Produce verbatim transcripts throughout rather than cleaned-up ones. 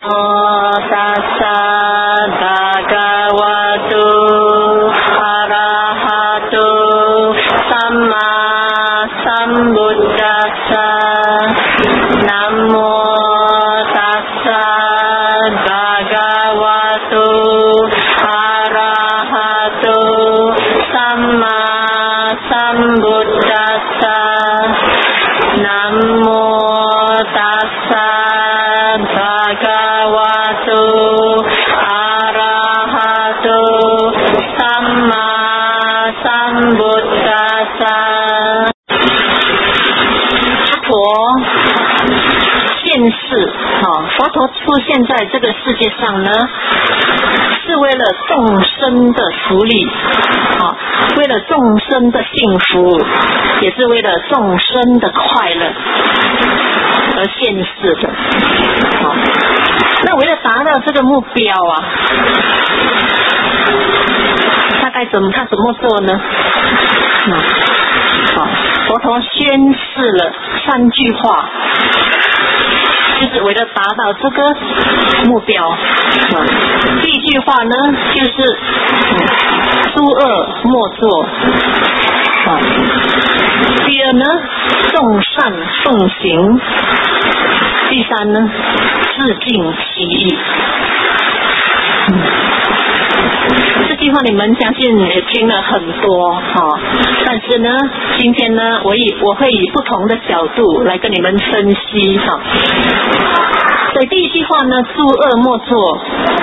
ตัสสะภะคะวะโตอะระหะโตสัมมาสัมพุทธัสสะนะโมตัสสะภะคะวะโตอะระหะโตสัมมาสัมพุทธัสสะนะโมตัสสะภะคะวะโตอะระหะโตสัมมาสัมพุทธัสสะ佛现世啊，佛陀出现在这个世界上呢，是为了众生的福利啊，为了众生的幸福，也是为了众生的快乐而现世的啊。那为了达到这个目标啊，大概怎么他怎么做呢？啊，啊，佛陀宣示了三句话。就是为了达到这个目标，啊，第一句话呢，就是嗯、诸恶莫作，啊，第二呢，众善奉行，第三呢，自尽其意。嗯这句话你们相信也听了很多哈，但是呢，今天呢，我以我会以不同的角度来跟你们分析哈。所以第一句话呢，诸恶莫作。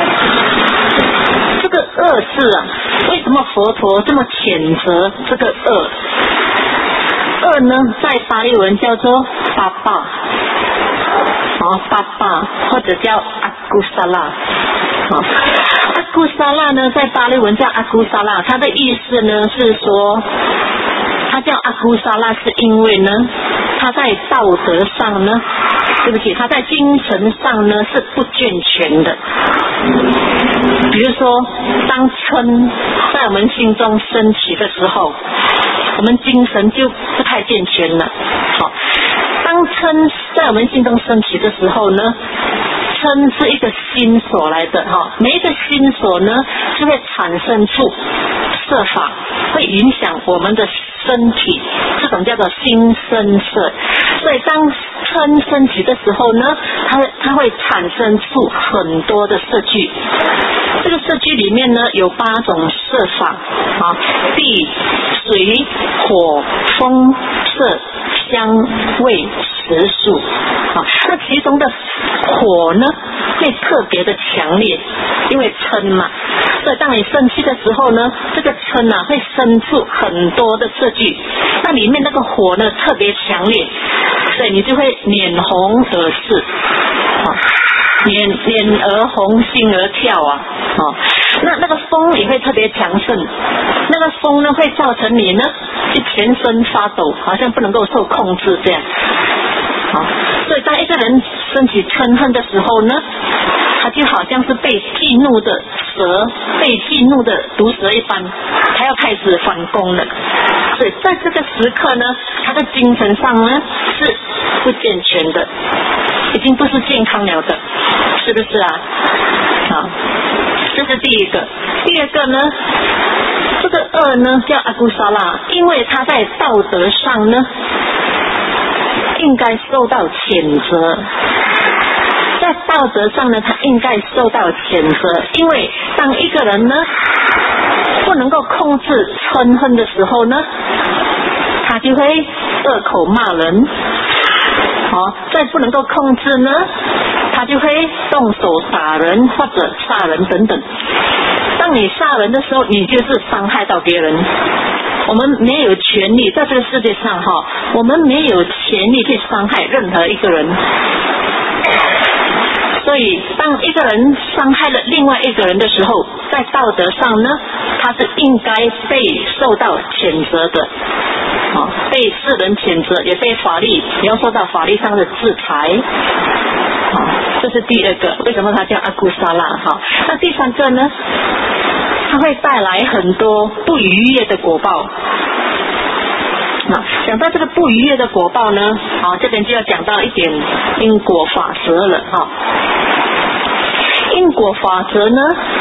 这个恶字啊，为什么佛陀这么谴责这个恶？恶呢，在巴利文叫做巴巴，哦，巴巴或者叫阿古萨拉，好。阿古萨拉呢，在巴利文叫阿古萨拉，它的意思呢是说，它叫阿古萨拉是因为呢，它在道德上呢，对不起，它在精神上呢是不健全的。比如说，当嗔在我们心中升起的时候，我们精神就不太健全了。好，当嗔在我们心中升起的时候呢，嗔是一个心所来的哈，每一个心所呢就会产生出色法，会影响我们的身体，这种叫做心生色。所以当嗔升起的时候呢，它它会产生出很多的色聚。这个色聚里面呢有八种色法啊，地、水、火、风、色、香、味、食、数啊。那其中的火呢会特别的强烈，因为嗔嘛，所以当你生气的时候呢，这个嗔啊会生出很多的色聚，那里面那个火呢特别强烈，所以你就会脸红耳赤啊，脸脸儿红心儿跳啊，啊，那那个风也会特别强盛，那个风呢会造成你呢就全身发抖，好像不能够受控制这样。好，所以当一个人升起嗔恨的时候呢，他就好像是被激怒的蛇，被激怒的毒蛇一般，他要开始反攻了。所以在这个时刻呢，他的精神上呢是不健全的，已经不是健康了的，是不是啊？好，这是第一个。第二个呢，这个恶呢叫阿古萨拉，因为他在道德上呢应该受到谴责，在道德上呢，他应该受到谴责，因为当一个人呢不能够控制嗔恨的时候呢，他就会恶口骂人，好、哦，再不能够控制呢，他就会动手打人或者杀人等等。当你杀人的时候，你就是伤害到别人。我们没有权利在这个世界上哈，我们没有权利去伤害任何一个人。所以当一个人伤害了另外一个人的时候，在道德上呢，他是应该被受到谴责的，啊，被世人谴责，也被法律也要受到法律上的制裁。好，这是第二个，为什么它叫阿古萨拉？哈，那第三个呢？它会带来很多不愉悦的果报。那讲到这个不愉悦的果报呢，啊，这边就要讲到一点因果法则了哈。 果法则呢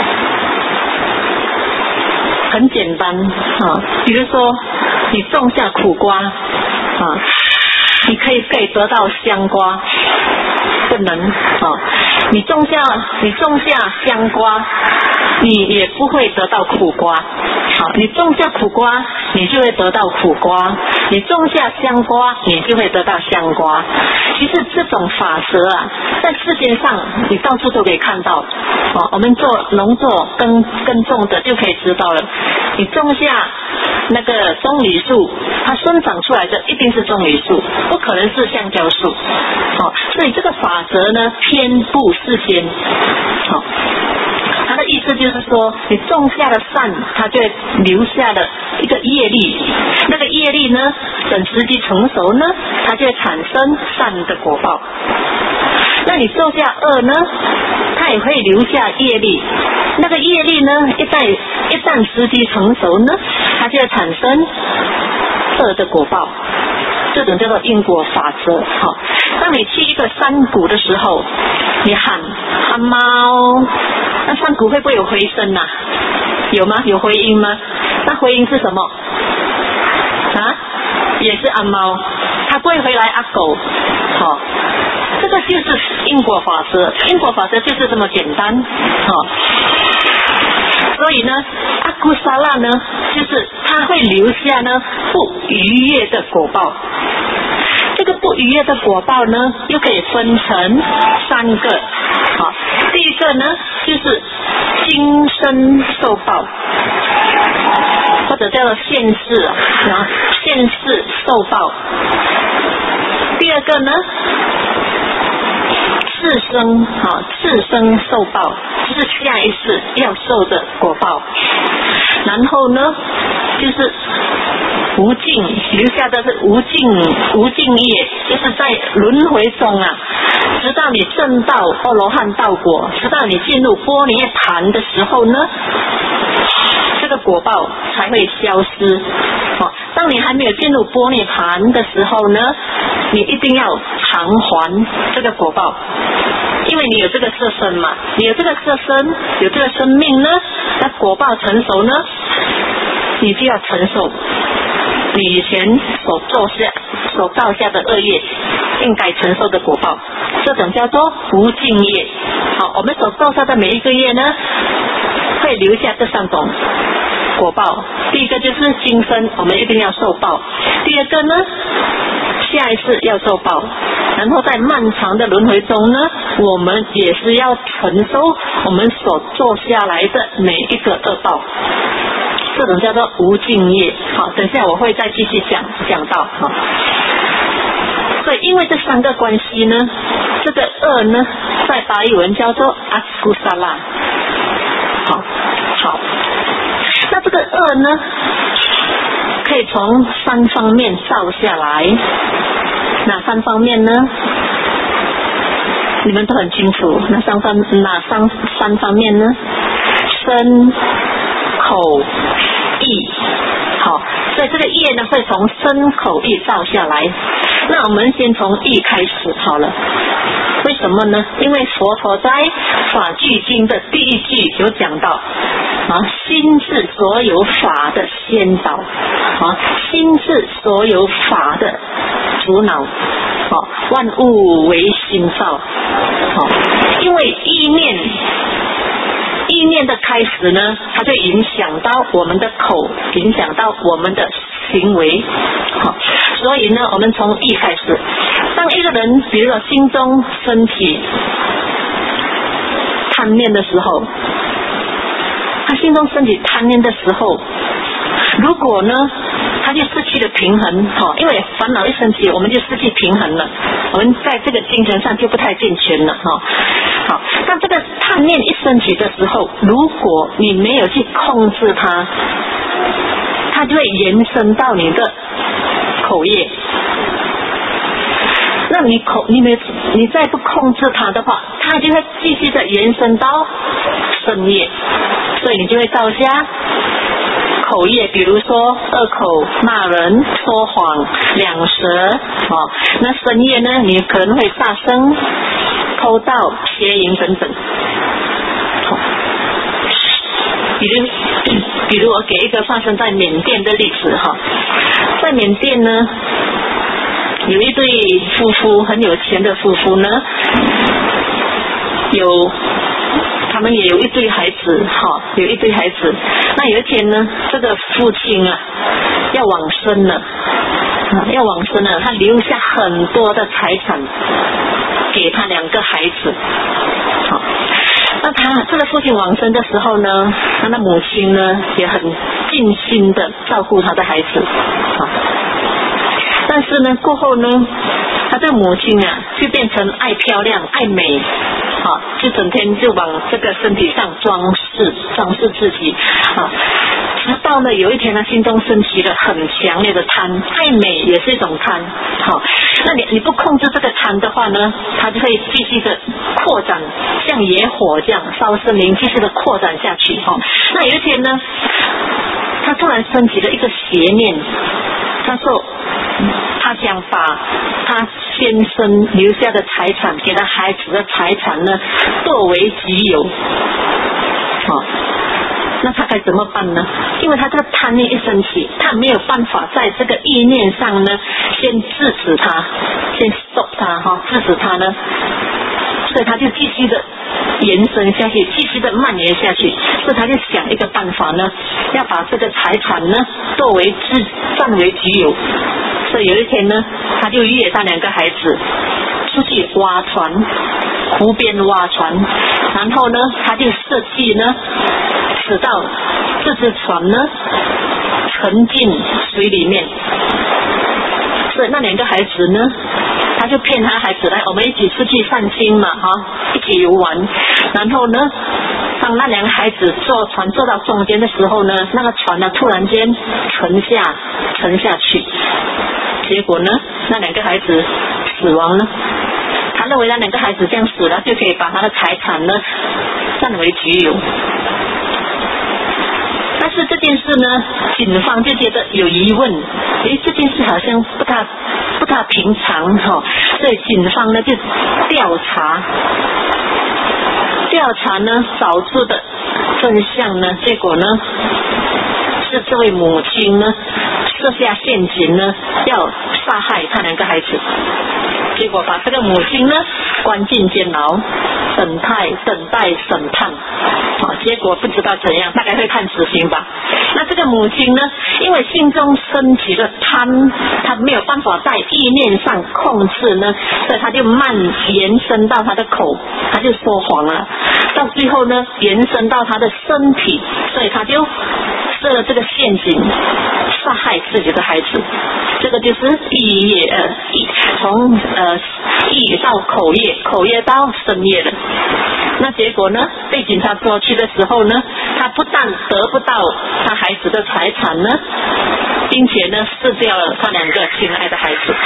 很简单啊，比如说你种下苦瓜啊，你可以可以得到香瓜，不能啊，你种下你种下香瓜，你也不会得到苦瓜。好，你种下苦瓜，你就会得到苦瓜；你种下香瓜，你就会得到香瓜。其实这种法则啊，在世界上你到处都可以看到。哦，我们做农作耕耕种的就可以知道了。你种下那个棕榈树，它生长出来的一定是棕榈树，不可能是橡胶树。哦，所以这个法则呢，偏布世间。好、哦。他的意思就是说，你种下了善，它就会留下了一个业力。那个业力呢，等时机成熟呢，它就会产生善的果报。那你种下恶呢，它也会留下业力。那个业力呢，一旦一旦时机成熟呢，它就会产生恶的果报。这种叫做因果法则。好、哦，当你去一个山谷的时候，你喊阿猫，那山谷会不会有回声呐、啊？有吗？有回音吗？那回音是什么？啊，也是阿猫，它不会回来阿狗。好、哦，这个就是因果法则。因果法则就是这么简单。好、哦，所以呢，阿古萨拉呢，就是它会留下呢不愉悦的果报。这个不愉悦的果报呢，又可以分成三个。好，第一个呢，就是今生受报，或者叫做现世啊，现世受报。第二个呢，次生啊，次生受报，就是下一世要受的果报。然后呢，就是无尽，留下的是无尽无尽业，就是在轮回中啊，直到你证到阿罗汉道果，直到你进入般涅盘的时候呢，这个果报才会消失。哦，当你还没有进入般涅盘的时候呢，你一定要偿还这个果报，因为你有这个色身嘛，你有这个色身，有这个生命呢，那果报成熟呢，你就要承受你以前所做下、所造下的恶业应该承受的果报，这种叫做无尽业。好，我们所造下的每一个业呢，会留下这三种果报。第一个就是今生我们一定要受报，第二个呢，下一次要受报，然后在漫长的轮回中呢，我们也是要承受我们所做下来的每一个恶报。这种叫做无尽业。好，等下我会再继续讲讲到。好，所以因为这三个关系呢，这个恶呢，在巴利文叫做阿古萨拉。好，好，那这个恶呢，可以从三方面造下来。哪三方面呢？你们都很清楚，那三方哪三三方面呢？身、口、意。好，所以这个业呢，会从身口意造下来。那我们先从意开始好了。为什么呢？因为佛陀在法句经的第一句有讲到啊，心是所有法的先导啊，心是所有法的主脑。好、啊，万物为心造。好、啊，因为意念。意念的开始呢，它就影响到我们的口，影响到我们的行为。好，所以呢，我们从意开始。当一个人，比如说心中升起贪念的时候，他心中升起贪念的时候，如果呢，他就失去了平衡。好，因为烦恼一升起，我们就失去平衡了，我们在这个精神上就不太健全了。哈，好，当这个贪念一升起的时候，如果你没有去控制它，它就会延伸到你的口业。那你口你没你再不控制它的话，它就会继续的延伸到身业，所以你就会造下口业，比如说恶口、骂人、说谎、两舌。哦，那身业呢，你可能会杀生、偷盗、邪淫等等。 比如比如我给一个发生在缅甸的例子哈，在缅甸呢，有一对夫妇，很有钱的夫妇呢，有他们也有一对孩子哈，有一对孩子。那有一天呢，这个父亲啊要往生了，啊要往生了，他留下很多的财产给他两个孩子。好，那他这个父亲往生的时候呢，他的母亲呢也很尽心的照顾他的孩子。好，但是呢过后呢，他这个母亲啊就变成爱漂亮爱美，啊就整天就往这个身体上装饰装饰自己啊，直到呢有一天他心中升起了很强烈的贪，爱美也是一种贪。好，那你你不控制这个贪的话呢，它就会继续的扩展，像野火这样烧森林，继续的扩展下去。哦，那有一天呢，他突然升起了一个邪念，他说他想把他先生留下的财产，给他孩子的财产呢作为己有。哦，那他该怎么办呢？因为他这个贪念一升起，他没有办法在这个意念上呢先制止他，先 stop 他哈，制止他呢，所以他就继续的延伸下去，继续的蔓延下去。所以他就想一个办法呢，要把这个财产呢作为自占为己有。所以有一天呢，他就约他两个孩子出去挖船，湖边挖船，然后呢他就设计呢使到这只船呢沉进水里面。所以那两个孩子呢，他就骗他孩子来，我们一起出去散心嘛，哈，一起游玩。然后呢，当那两个孩子坐船坐到中间的时候呢，那个船呢突然间沉下沉下去，结果呢，那两个孩子死亡了。他认为那两个孩子这样死了，就可以把他的财产呢占为己有。但是这件事呢，警方就觉得有疑问，诶，这件事好像不大不大平常哈、哦，所以警方呢就调查，调查呢找出的真相呢，结果呢是这位母亲呢设下陷阱呢，要杀害他两个孩子，结果把这个母亲呢关进监牢，等待等待审判。啊，结果不知道怎样，大概会判死刑吧。那这个母亲呢，因为心中升起了贪，她没有办法在意念上控制呢，所以她就蔓延伸到她的口，她就说谎了，到最后呢延伸到她的身体，所以她就设了这个陷阱，杀害自己的孩子。这个就是意业呃，从呃意到口业，口业到身业了。那结果呢，被警察抓去的时候呢，他不但得不到他孩子的财产呢，并且呢失掉了他两个亲爱的孩子。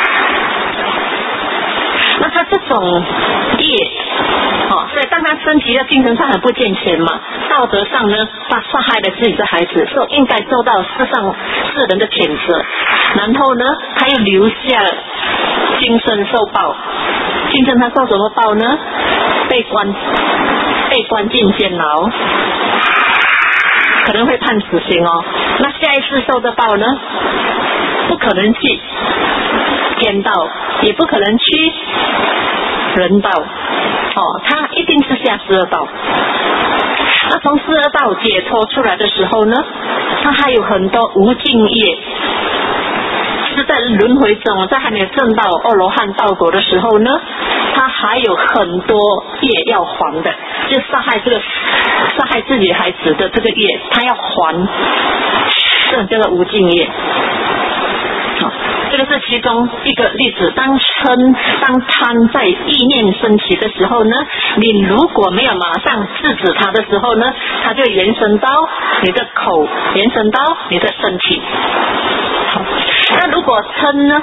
那他这种业，哦，所以当他身体的精神上很不健全嘛，道德上呢，他杀害了自己的孩子，所以应该受到世上世人的谴责。然后呢，他又留下了今生受报。今生他受什么报呢？被关，被关进监牢，可能会判死刑哦。那下一次受的报呢？不可能去天道，也不可能去人道，哦，他一定是下十二道。那从十二道解脱出来的时候呢，他还有很多无尽业。是在轮回中，在还没有证到阿罗汉道果的时候呢，他还有很多业要还的，就杀害这个杀害自己孩子的这个业，他要还，这种叫做无尽业。好，这个是其中一个例子。当嗔当贪在意念升起的时候呢，你如果没有马上制止它的时候呢，它就延伸到你的口，延伸到你的身体。好，那如果嗔呢？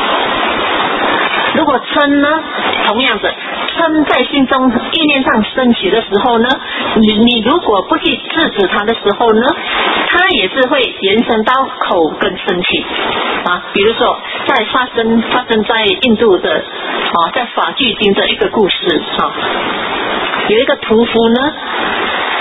如果嗔呢，同样的，嗔在心中意念上升起的时候呢，你你如果不去制止它的时候呢，它也是会延伸到口跟身体啊。比如说，在发生发生在印度的啊，在法句经的一个故事啊，有一个屠夫呢，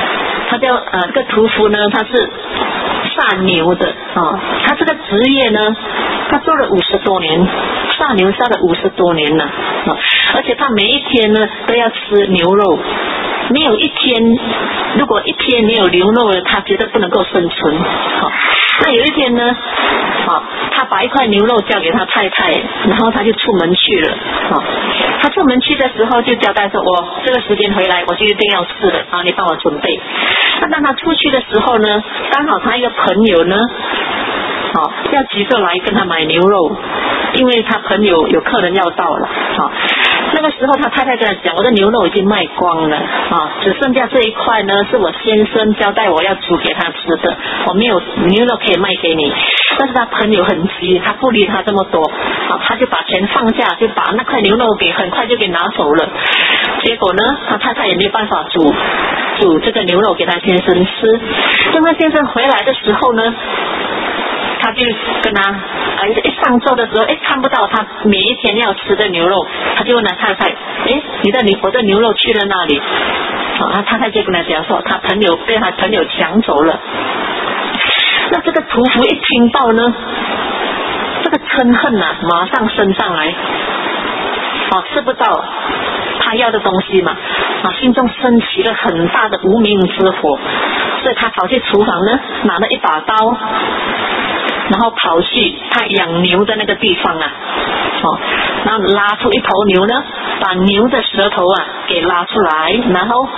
他叫呃这个屠夫呢，他是杀牛的啊，他这个职业呢，他做了五十多年，杀牛杀了五十多年了啊，而且他每一天呢都要吃牛肉，没有一天，如果一天没有牛肉了，他觉得不能够生存。好，那有一天呢，好，他把一块牛肉交给他太太，然后他就出门去了。好，他出门去的时候就交代说，我这个时间回来，我就一定要吃了啊，你帮我准备。那当他出去的时候呢，刚好他一个朋友呢，好，要急着来跟他买牛肉，因为他朋友有客人要到了。好，那个时候他太太跟他讲，我的牛肉已经卖光了啊，只剩下这一块呢，是我先生交代我要煮给他吃的，我没有牛肉可以卖给你。但是他朋友很急，他不理他这么多啊，他就把钱放下，就把那块牛肉给很快就给拿走了。结果呢，他太太也没有办法煮煮这个牛肉给他先生吃。当他先生回来的时候呢，他就跟他啊一上桌的时候，哎，看不到他每一天要吃的牛肉，他就问他太太，哎，你的牛我的牛肉去了哪里？啊，他太太就跟他讲说，他朋友被他朋友抢走了。那这个屠夫一听到呢，这个嗔恨啊，马上升上来，啊，吃不到他要的东西嘛，啊，心中升起了很大的无名之火，所以他跑去厨房呢，拿了一把刀，然后跑去他养牛的那个地方啊，哦，然后拉出一头牛呢，把牛的舌头啊给拉出来，然后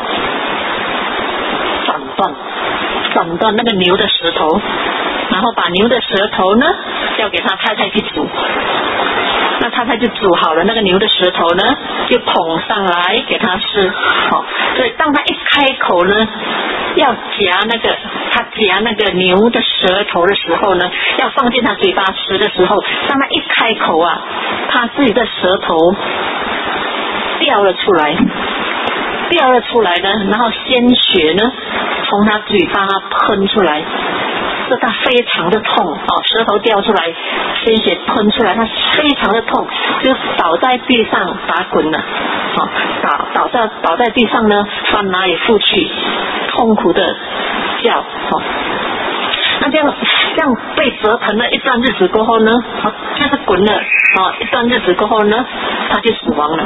斩断，斩断那个牛的舌头，然后把牛的舌头呢交给他太太去煮。那太太就煮好了那个牛的舌头呢，就捧上来给他吃。好，所以当他一开口呢，要夹那个他夹那个牛的舌头的时候呢，要放进他嘴巴吃的时候，当他一开口啊，他自己的舌头掉了出来，掉了出来呢，然后鲜血呢从他嘴巴喷出来。这他非常的痛哦，舌头掉出来，鲜血喷出来，他非常的痛，就倒在地上打滚了，哦，倒倒在倒在地上呢，翻来覆去，痛苦的叫，哦，那这样这样被折腾了一段日子过后呢，哦，就是滚了，哦，一段日子过后呢，他就死亡了。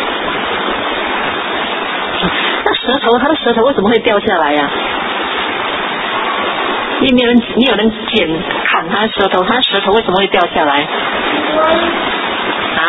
那舌头，他的舌头为什么会掉下来呀？你没有人，你有人剪砍他的舌头，他的舌头为什么会掉下来？啊？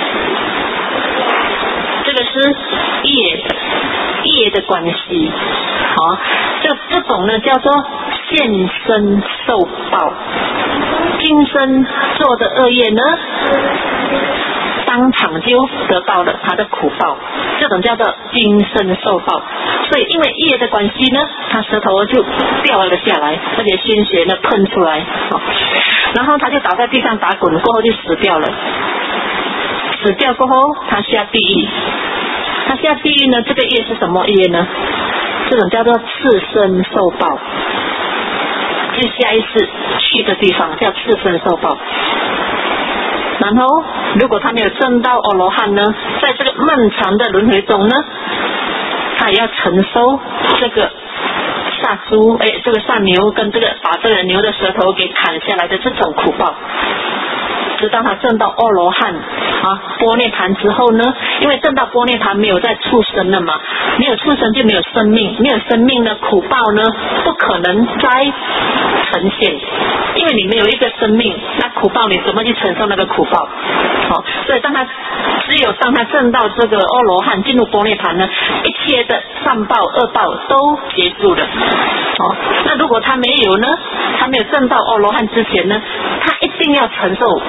这个是业业的关系，好，这这种呢叫做现身受报，今生做的恶业呢，当场就得到了他的苦报，这种叫做今生受报。所以因为业的关系呢，他舌头就掉了下来，而且鲜血呢喷出来，哦，然后他就倒在地上打滚，过后就死掉了。死掉过后，他下地狱。他下地狱呢，这个业是什么业呢？这种叫做次生受报，就下一次去的地方叫次生受报。然后如果他没有证到阿罗汉呢，在这个漫长的轮回中呢，他也要承受这个杀猪，哎，这个杀牛跟这个把这个牛的舌头给砍下来的这种苦报，直到他证到阿罗汉啊般涅盘之后呢，因为证到般涅盘没有再畜生了嘛，没有畜生就没有生命，没有生命的苦报呢不可能再呈现，因为你没有一个生命，那苦报你怎么去承受那个苦报？好，所以当他只有当他证到这个阿罗汉进入般涅盘呢，一切的善报恶报都结束了。好，那如果他没有呢，他没有证到阿罗汉之前呢，他一定要承受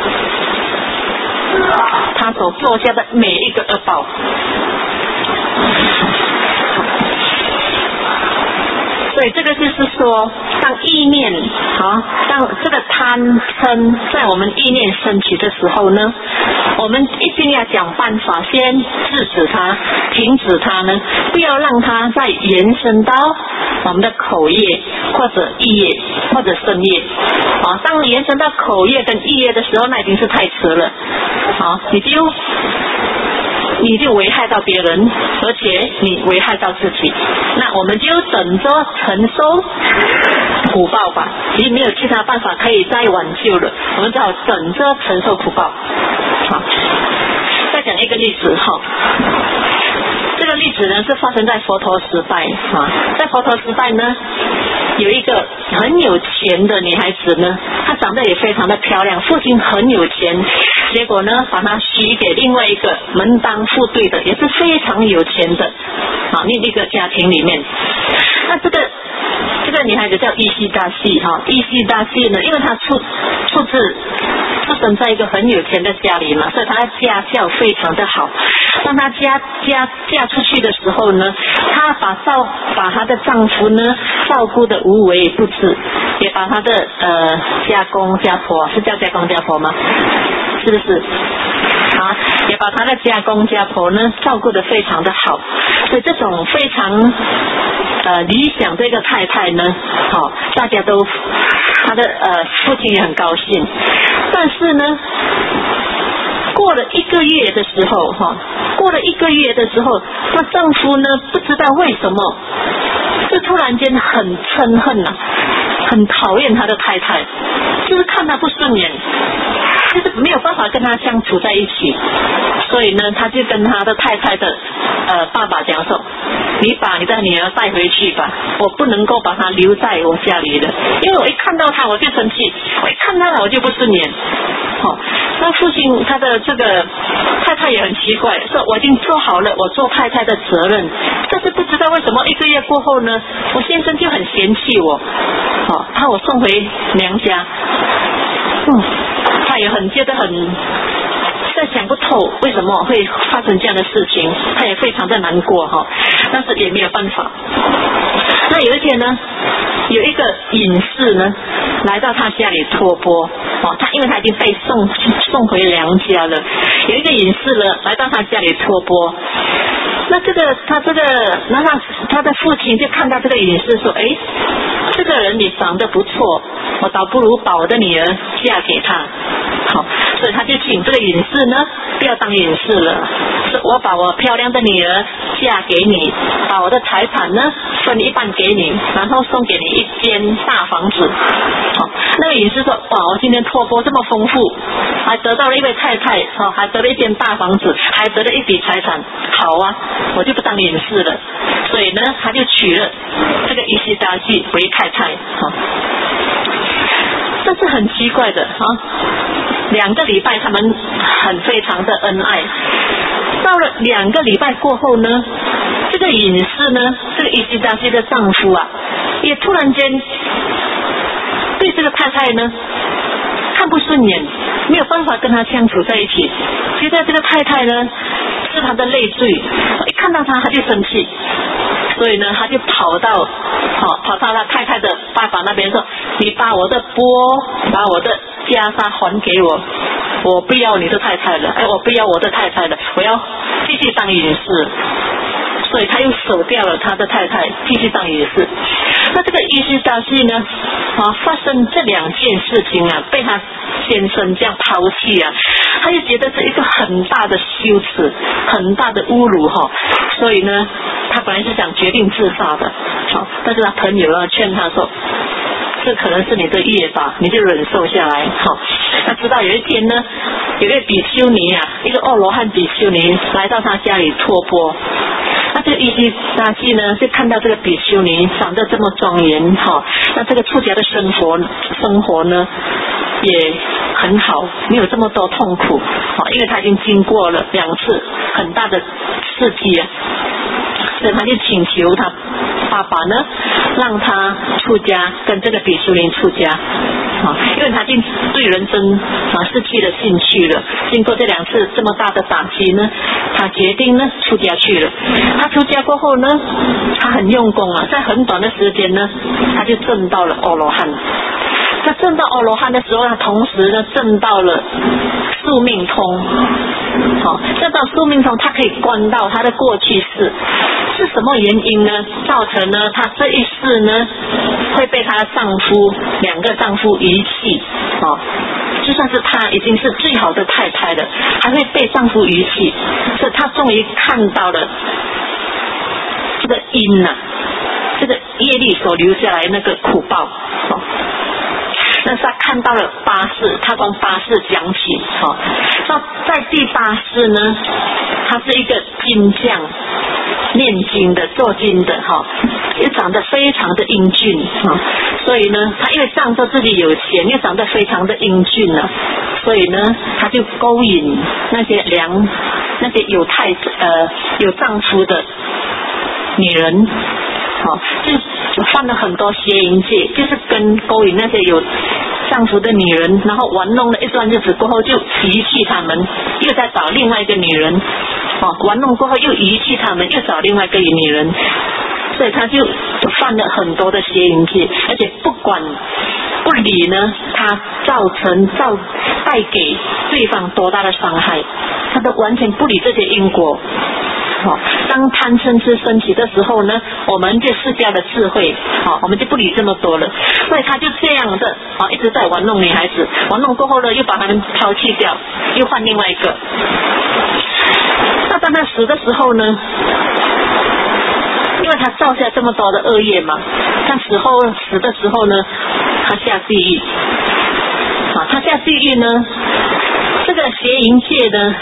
他所做下的每一个恶报。所以这个就是说，当意念啊，当这个贪嗔在我们意念升起的时候呢，我们一定要想办法先制止它，停止它呢，不要让它再延伸到我们的口业或者意业或者身业啊。当延伸到口业跟意业的时候，那已经是太迟了啊，你就你已经危害到别人，而且你危害到自己，那我们就等着承受苦报吧，已经没有其他办法可以再挽救了，我们只好等着承受苦报。好，再讲一个例子哈，这个例子呢是发生在佛陀时代啊，在佛陀时代呢，有一个很有钱的女孩子呢，她长得也非常的漂亮，父亲很有钱，结果呢把她许给另外一个门当户对的，也是非常有钱的啊，另一个家庭里面。那这个这个女孩子叫伊西达西哈，伊西达西呢，因为她出出自出生在一个很有钱的家里嘛，所以她的家教非常的好。当她家家嫁出去的时候呢，她把照把她的丈夫呢照顾的无微不至，也把她的呃家公家婆，是叫家公家婆吗？是不是？啊，也把她的家公家婆呢照顾得非常的好，所以这种非常呃理想的一个太太呢，好、哦，大家都她的呃父亲也很高兴，但是呢。过了一个月的时候哈，过了一个月的时候，她丈夫呢不知道为什么，就突然间很憎恨呐、啊，很讨厌他的太太，就是看她不顺眼，就是没有办法跟她相处在一起，所以呢，他就跟他的太太的呃爸爸讲说，你把你的女儿带回去吧，我不能够把她留在我家里了，因为我一看到她我就生气，我一看到她我就不顺眼。好、哦，那父亲他的这个太太也很奇怪，说我已经做好了我做太太的责任，但是不知道为什么一个月过后呢，我先生就很嫌弃我，好、哦，怕我送回娘家，嗯，他也很觉得很。但想不透为什么会发生这样的事情，他也非常的难过哈，但是也没有办法。那有一天呢，有一个隐士呢来到他家里托钵哦，他因为他已经被送送回娘家了，有一个隐士呢来到他家里托钵。那这个他这个，那他他的父亲就看到这个隐士说，哎，这个人你长得不错，我倒不如把我的女儿嫁给他。好，所以他就请这个隐士呢不要当隐士了，是我把我漂亮的女儿嫁给你，把我的财产呢分一半给你，然后送给你一间大房子。好，那个隐士说，哇，我今天托钵这么丰富，还得到了一位太太，好，还得了一间大房子，还得了一笔财产，好啊，我就不当隐士了。所以呢，他就娶了这个伊西达西为太太。好，但是很奇怪的啊，两个礼拜他们很非常的恩爱，到了两个礼拜过后呢，这个隐士呢，这个伊西达西的丈夫啊，也突然间对这个太太呢看不顺眼，没有办法跟他相处在一起，觉得这个太太呢是他的累赘，一看到他他就生气，所以呢他就跑到哦跑到他太太的爸爸那边说，你把我的钵把我的袈裟还给我，我不要你的太太了，哎，我不要我的太太了，我要继续当隐士。所以他又守掉了他的太太，继续当隐士。那这个伊西达西呢啊，发生这两件事情啊，被他先生这样抛弃啊，他就觉得是一个很大的羞耻，很大的侮辱哈、哦。所以呢，他本来是想决定自杀的，好，但是他朋友啊劝他说，这可能是你的业吧，你就忍受下来。好，他知道有一天呢，有一个比丘尼啊，一个阿罗汉比丘尼来到他家里托钵。那这个伊西达西呢，就看到这个比丘尼长得这么庄严哈，那这个出家的生活生活呢也很好，没有这么多痛苦啊，因为他已经经过了两次很大的刺激啊，所以他就请求他爸爸呢，让他出家，跟这个比丘尼出家啊，因为他已经对人生啊失去了兴趣了。经过这两次这么大的打击呢，他决定呢出家去了。他出家过后呢，他很用功啊，在很短的时间呢，他就证到了阿罗汉。他证到阿罗汉的时候，他同时呢证到了宿命通。好、哦，证到宿命通，他可以观到他的过去世是什么原因呢？造成呢他这一世呢会被他的丈夫两个丈夫遗弃，哦， 就算是她已经是最好的太太了，还会被丈夫遗弃，所以她终于看到了这个因啊，这个业力所留下来那个苦报。哦，但是他看到了八世，他从八世讲起。哦，那在第八世呢，他是一个金匠，念经的，做经的。哈、哦，也长得非常的英俊。哈、哦，所以呢，他因为仗着自己有钱，又长得非常的英俊啊，所以呢，他就勾引那些良、那些有太呃有丈夫的女人。好、哦，就犯了很多邪淫戒，就是跟勾引那些有丈夫的女人，然后玩弄了一段日子过后就遗弃他们，又再找另外一个女人。哦，玩弄过后又遗弃他们，又找另外一个女人，所以他就犯了很多的邪淫戒，而且不管不理呢，他造成造带给对方多大的伤害，他都完全不理这些因果。哦，当贪嗔痴升起的时候呢，我们就释迦的智慧，哦，我们就不理这么多了。所以他就这样的，哦，一直在玩弄女孩子，玩弄过后呢，又把他们抛弃掉，又换另外一个。那当他死的时候呢，因为他造下这么多的恶业嘛，他死后死的时候呢，他下地狱。啊，他下地狱呢，这个邪淫戒呢，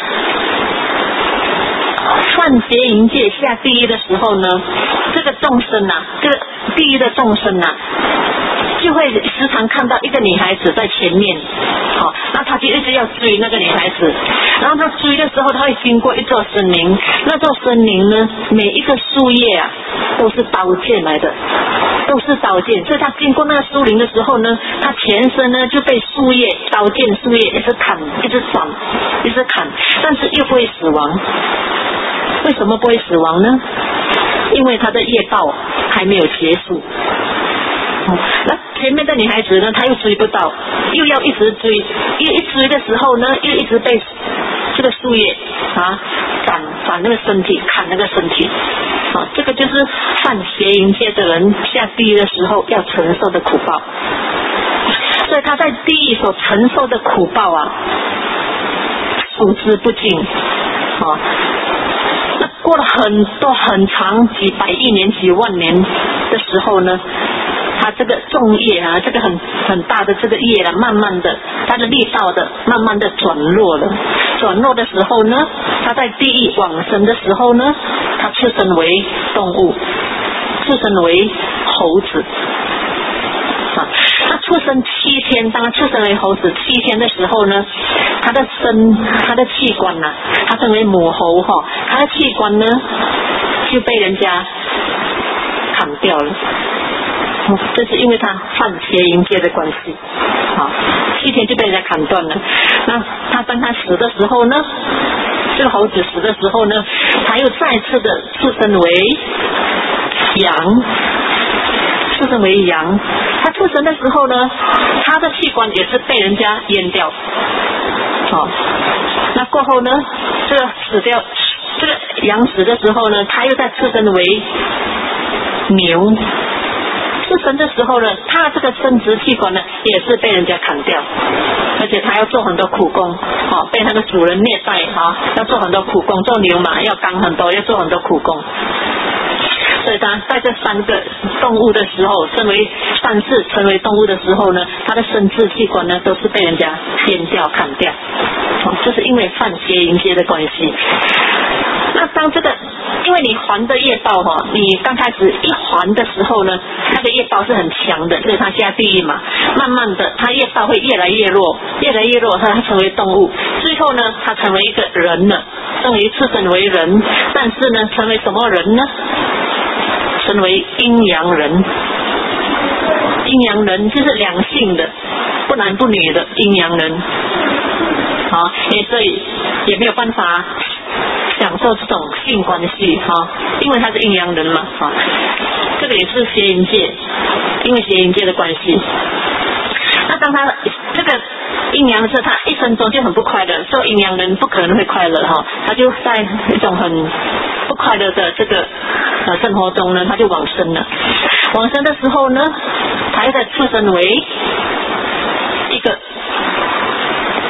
犯邪淫戒下地狱的时候呢，这个众生啊，这个地狱的众生啊，就会时常看到一个女孩子在前面。好，那他就一直要追那个女孩子，然后他追的时候，他会经过一座森林，那座森林呢，每一个树叶啊都是刀剑来的，都是刀剑，所以他经过那个树林的时候呢，他全身呢就被树叶刀剑树叶一直砍，一直斩，一直砍，但是又不会死亡。为什么不会死亡呢？因为他的业报还没有结束。那前面的女孩子呢，她又追不到，又要一直追，又一追的时候呢，又一直被这个树叶啊斩斩那个身体，砍那个身体。啊，这个就是犯邪淫戒的人下地狱的时候要承受的苦报。所以他在地狱所承受的苦报啊，数之不尽。啊，那过了很多很长几百亿年几万年的时候呢，他这个重业啊，这个很很大的这个业啊，慢慢的他的力道的慢慢的转弱了。转弱的时候呢，他在地狱往生的时候呢，他出生为动物，出生为猴子。啊，他出生七天，当他出生为猴子七天的时候呢，他的身他的器官呐、啊，他成为母猴哈，他的器官呢就被人家砍掉了。这是因为他犯邪淫戒的关系。好，七天就被人家砍断了。那他当他死的时候呢，这个猴子死的时候呢，他又再次的出生为羊，出生为羊。他出生的时候呢，他的器官也是被人家阉掉。好，那过后呢，这个死掉，这个羊死的时候呢，他又再出生为牛。出生的时候呢，他这个生殖器官呢也是被人家砍掉，而且他要做很多苦工，哦，被他的主人虐待啊、哦，要做很多苦工，做牛马要干很多，要做很多苦工。所以他在这三个动物的时候，身为善世成为动物的时候呢，他的生殖器官呢都是被人家阉掉砍掉，哦，这是因为犯邪淫戒的关系。那当这个因为你还的业报哈，你刚开始一还的时候呢，那个业报是很强的，所以他下地狱嘛，慢慢的他业报会越来越弱，越来越弱，他成为动物，最后呢，他成为一个人了，终于出生为人，但是呢，成为什么人呢？成为阴阳人。阴阳人就是两性的，不男不女的阴阳人。好，诶，所以也没有办法享受这种性关系哈，因为他是阴阳人嘛哈，这个也是邪淫戒，因为邪淫戒的关系。那当他这个阴阳是他一生中就很不快乐，做阴阳人不可能会快乐哈，他就在一种很不快乐的这个呃生活中呢，他就往生了。往生的时候呢，他又在出生为一个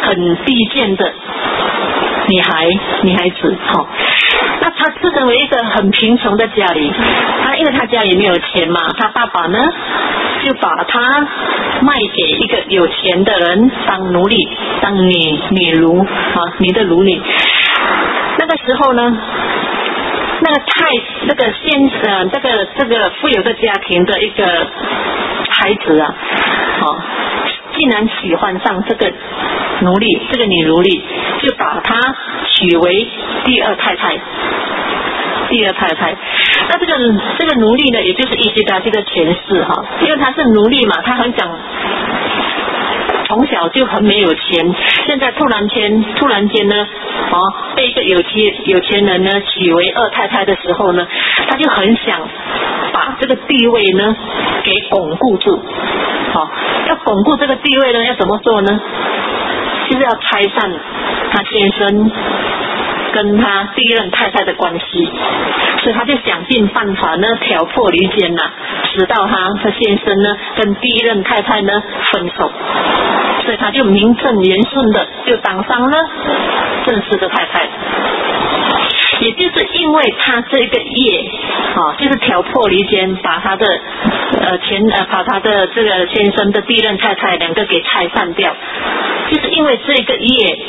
很低贱的女孩女孩子哈、哦。那她出生为一个很贫穷的家里，她因为她家里没有钱嘛，她爸爸呢就把她卖给一个有钱的人当奴隶，当女女奴啊，女的奴隶。那个时候呢，那个太这个先呃这个这个富有的家庭的一个孩子啊，哦，竟然喜欢上这个奴隶，这个女奴隶，就把她娶为第二太太。第二太太，那这个这个奴隶呢，也就是伊西达这个前世哈，因为他是奴隶嘛，他很想从小就很没有钱，现在突然间突然间呢，哦，被一个有钱有钱人呢娶为二太太的时候呢，他就很想把这个地位呢给巩固住，好、哦，要巩固这个地位呢，要怎么做呢？就是要拆散他先生跟他第一任太太的关系，所以他就想尽办法呢挑拨离间呐，直到他的先生呢跟第一任太太呢分手，所以他就名正言顺的就当上了正式的太太。也就是因为他这个业啊，就是挑拨离间，把他的呃前呃把他的这个先生的第一任太太两个给拆散掉，就是因为这个业，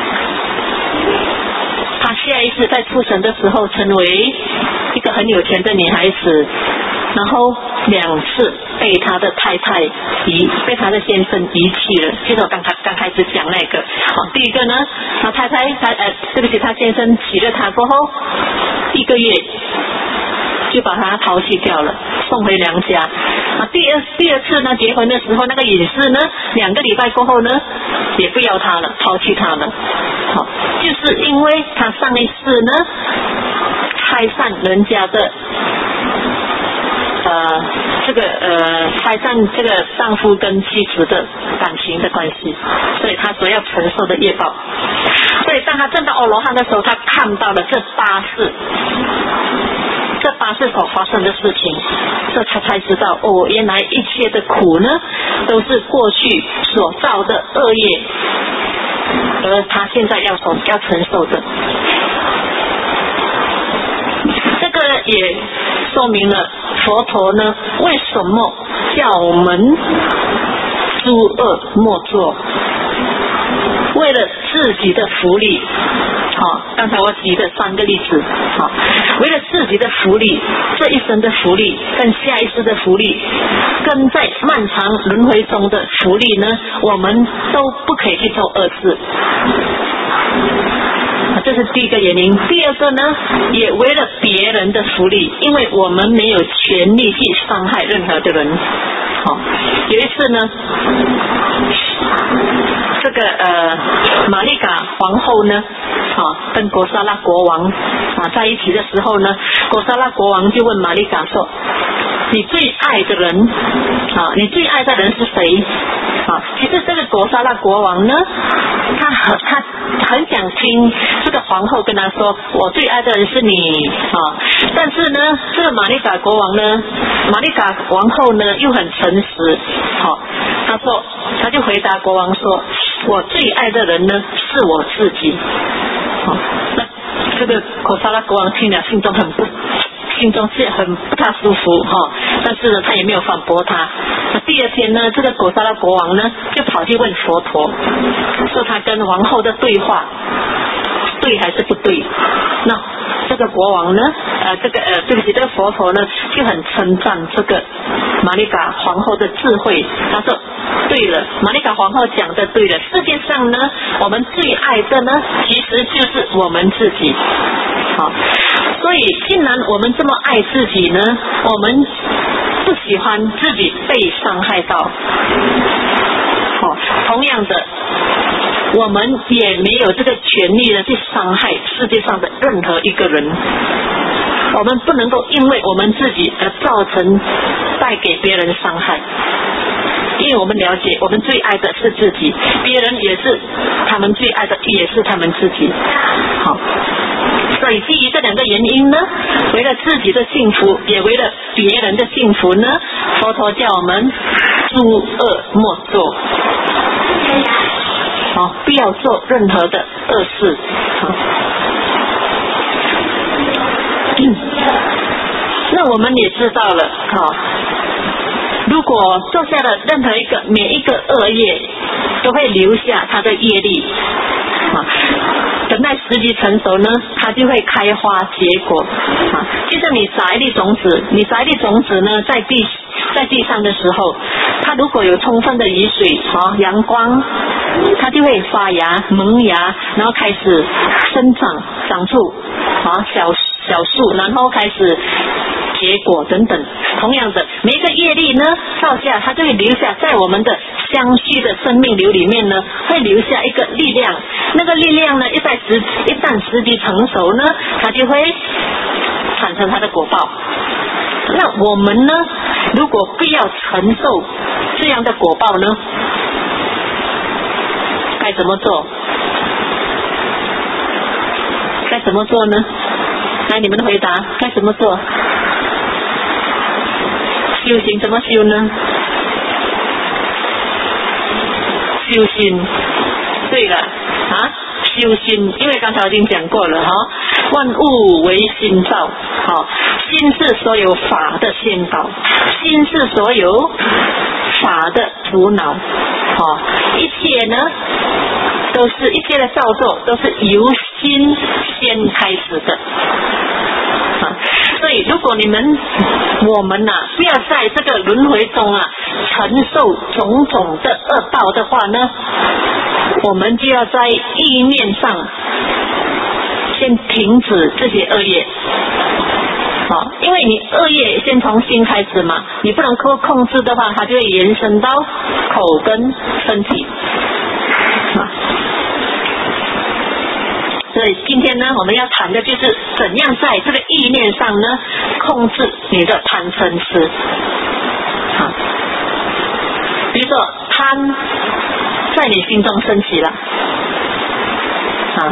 她下一次在出生的时候成为一个很有钱的女孩子，然后两次被她的太太遗被她的先生遗弃了，就是我刚开刚开始讲那个。好，第一个呢，她太太她呃对不起，她先生娶了她过后一个月就把她抛弃掉了，送回娘家。啊，第二第二次呢，结婚的时候那个隐士呢，两个礼拜过后呢，也不要她了，抛弃她了。好，就是因为她上一次呢，拆散人家的。呃，这个呃，拆散这个丈夫跟妻子的感情的关系，所以他所要承受的业报。所以当他证到阿罗汉的时候，他看到了这八世，这八世所发生的事情，这他才知道哦，原来一切的苦呢，都是过去所造的恶业，而他现在要所要承受的。这个也说明了佛陀呢，为什么叫我们诸恶莫作？为了自己的福利，好、哦，刚才我举的三个例子，好、哦，为了自己的福利，这一生的福利，跟下一世的福利，跟在漫长轮回中的福利呢，我们都不可以去做恶事。这是第一个原因。第二个呢，也为了别人的福利，因为我们没有权利去伤害任何的人。好、哦，有一次呢，这个呃玛丽嘎皇后呢，啊、哦，跟果萨拉国王啊在一起的时候呢，果萨拉国王就问玛丽嘎说：“你最爱的人啊，你最爱的人是谁？”啊，其实这个果萨拉国王呢，他很他很想听这个皇后跟他说，我最爱的人是你啊。但是呢，这个玛丽嘎国王呢，玛丽嘎皇后呢又很诚实，好、啊，他说他就回答国王说，我最爱的人呢是我自己。好、啊，那这个果萨拉国王听了心中很不。心中是很不太舒服哈、哦，但是呢，他也没有反驳他。那第二天呢，这个果萨拉国王呢，就跑去问佛陀，说他跟皇后的对话对还是不对？那这个国王呢，呃，这个呃，对不起，这个佛陀呢，就很称赞这个玛丽嘎皇后的智慧。他说，对了，玛丽嘎皇后讲的对了，世界上呢，我们最爱的呢，其实就是我们自己。好，所以既然我们这么爱自己呢，我们不喜欢自己被伤害到。好，同样的，我们也没有这个权利呢去伤害世界上的任何一个人。我们不能够因为我们自己而造成带给别人伤害，因为我们了解我们最爱的是自己，别人也是他们最爱的也是他们自己。好，所以基于这两个原因呢，为了自己的幸福也为了别人的幸福呢，佛陀叫我们诸恶莫作。 啊，不要做任何的恶事啊。嗯，那我们也知道了啊，如果做下了任何一个每一个恶业，都会留下它的业力啊。等待时机成熟呢，它就会开花结果啊。就像你撒一粒种子，你撒一粒种子呢，在地在地上的时候，它如果有充分的雨水啊、阳光，它就会发芽、萌芽，然后开始生长、长出啊小小树，然后开始结果等等。同样的，每一个业力呢造下，它就会留下在我们的相续的生命流里面呢，会留下一个力量。那个力量呢，一旦时一旦时机成熟呢，它就会产生它的果报。那我们呢，如果不要承受这样的果报呢，该怎么做？该怎么做呢？来，你们的回答，该怎么做？修行怎么修呢？修行，对了啊，修心，因为刚才已经讲过了哈，万物为心造，好，心是所有法的先导，心是所有法的主脑，好，一切呢都是一切的造作都是由心先开始的。所以如果你们我们啊不要在这个轮回中啊承受种种的恶报的话呢，我们就要在意念上先停止这些恶业。好，因为你恶业先从心开始嘛，你不能够控制的话，它就会延伸到口跟身体。所以今天呢，我们要谈的就是怎样在这个意念上呢，控制你的贪嗔痴。好，比如说贪在你心中升起了，啊，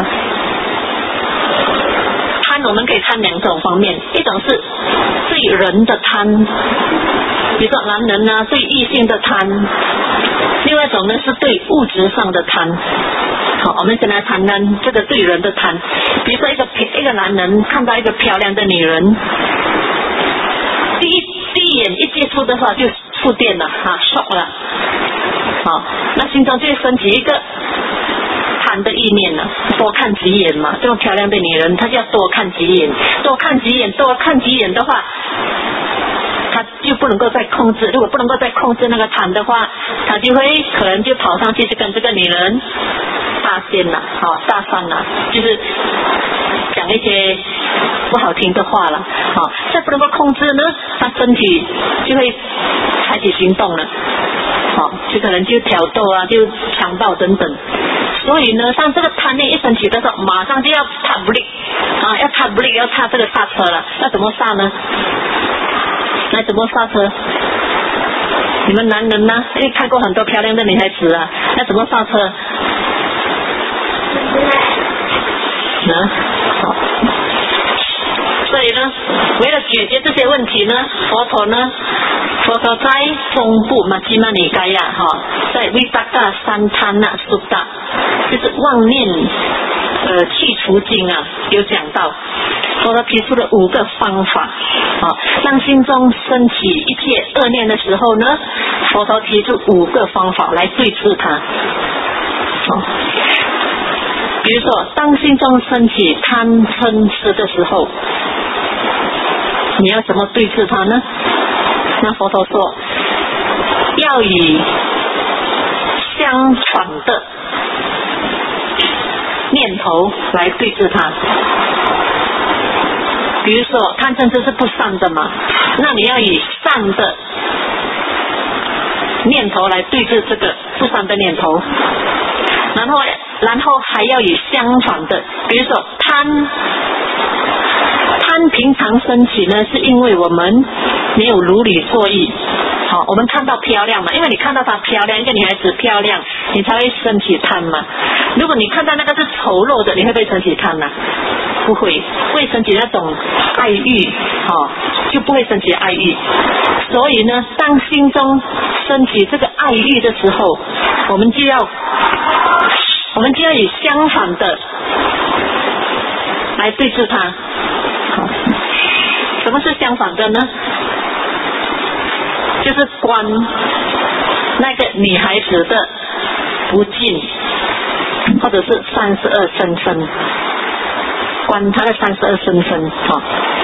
贪我们可以看两种方面，一种是对人的贪，比如说男人呢对异性的贪，另外一种呢是对物质上的贪。好，我们先来谈谈这个对人的贪。比如说一个一个男人看到一个漂亮的女人，第一第一眼一接触的话就触电了啊，shock了。好，那心中就会升起一个贪的意念了，多看几眼嘛，这么漂亮的女人，她就要多看几眼，多看几眼，多看几眼的话，他就不能够再控制，如果不能够再控制那个贪的话，他就会可能就跑上去就跟这个女人搭肩了，好、哦、搭讪了，就是讲一些不好听的话了，好、哦，再不能够控制呢，他身体就会采取行动了，好、哦，就可能就挑逗啊，就强暴等等。所以呢，当这个贪念一升起的时候，马上就要踏 brake 啊，要踏 brake， 要踏这个刹车了，要怎么刹呢？来，怎么刹车？你们男人呢？因为看过很多漂亮的女孩子啊，要怎么刹车？啊，好。所以呢，为了解决这些问题呢，佛陀呢，佛陀在中部马吉玛尼嘎亚哈，在维达达三贪那苏达，就是妄念呃去除经啊，有讲到。佛陀提出了五个方法，啊，当心中升起一切恶念的时候呢，佛陀提出五个方法来对治它。啊，比如说，当心中升起贪嗔痴的时候，你要怎么对治它呢？那佛陀说，要以相反的念头来对治它。比如说贪嗔痴是不善的嘛，那你要以善的念头来对治这个不善的念头，然后然后还要以相反的，比如说贪贪平常升起呢，是因为我们没有如理作意。好，我们看到漂亮嘛，因为你看到她漂亮，一个女孩子漂亮，你才会升起贪嘛。如果你看到那个是丑陋的，你会不会升起贪呢？不会，会升起那种爱欲，哦，就不会升起爱欲。所以呢，当心中升起这个爱欲的时候，我们就要我们就要以相反的来对治它。好，什么是相反的呢？就是观那个女孩子的不净，或者是三十二生身，观她的三十二生身。好，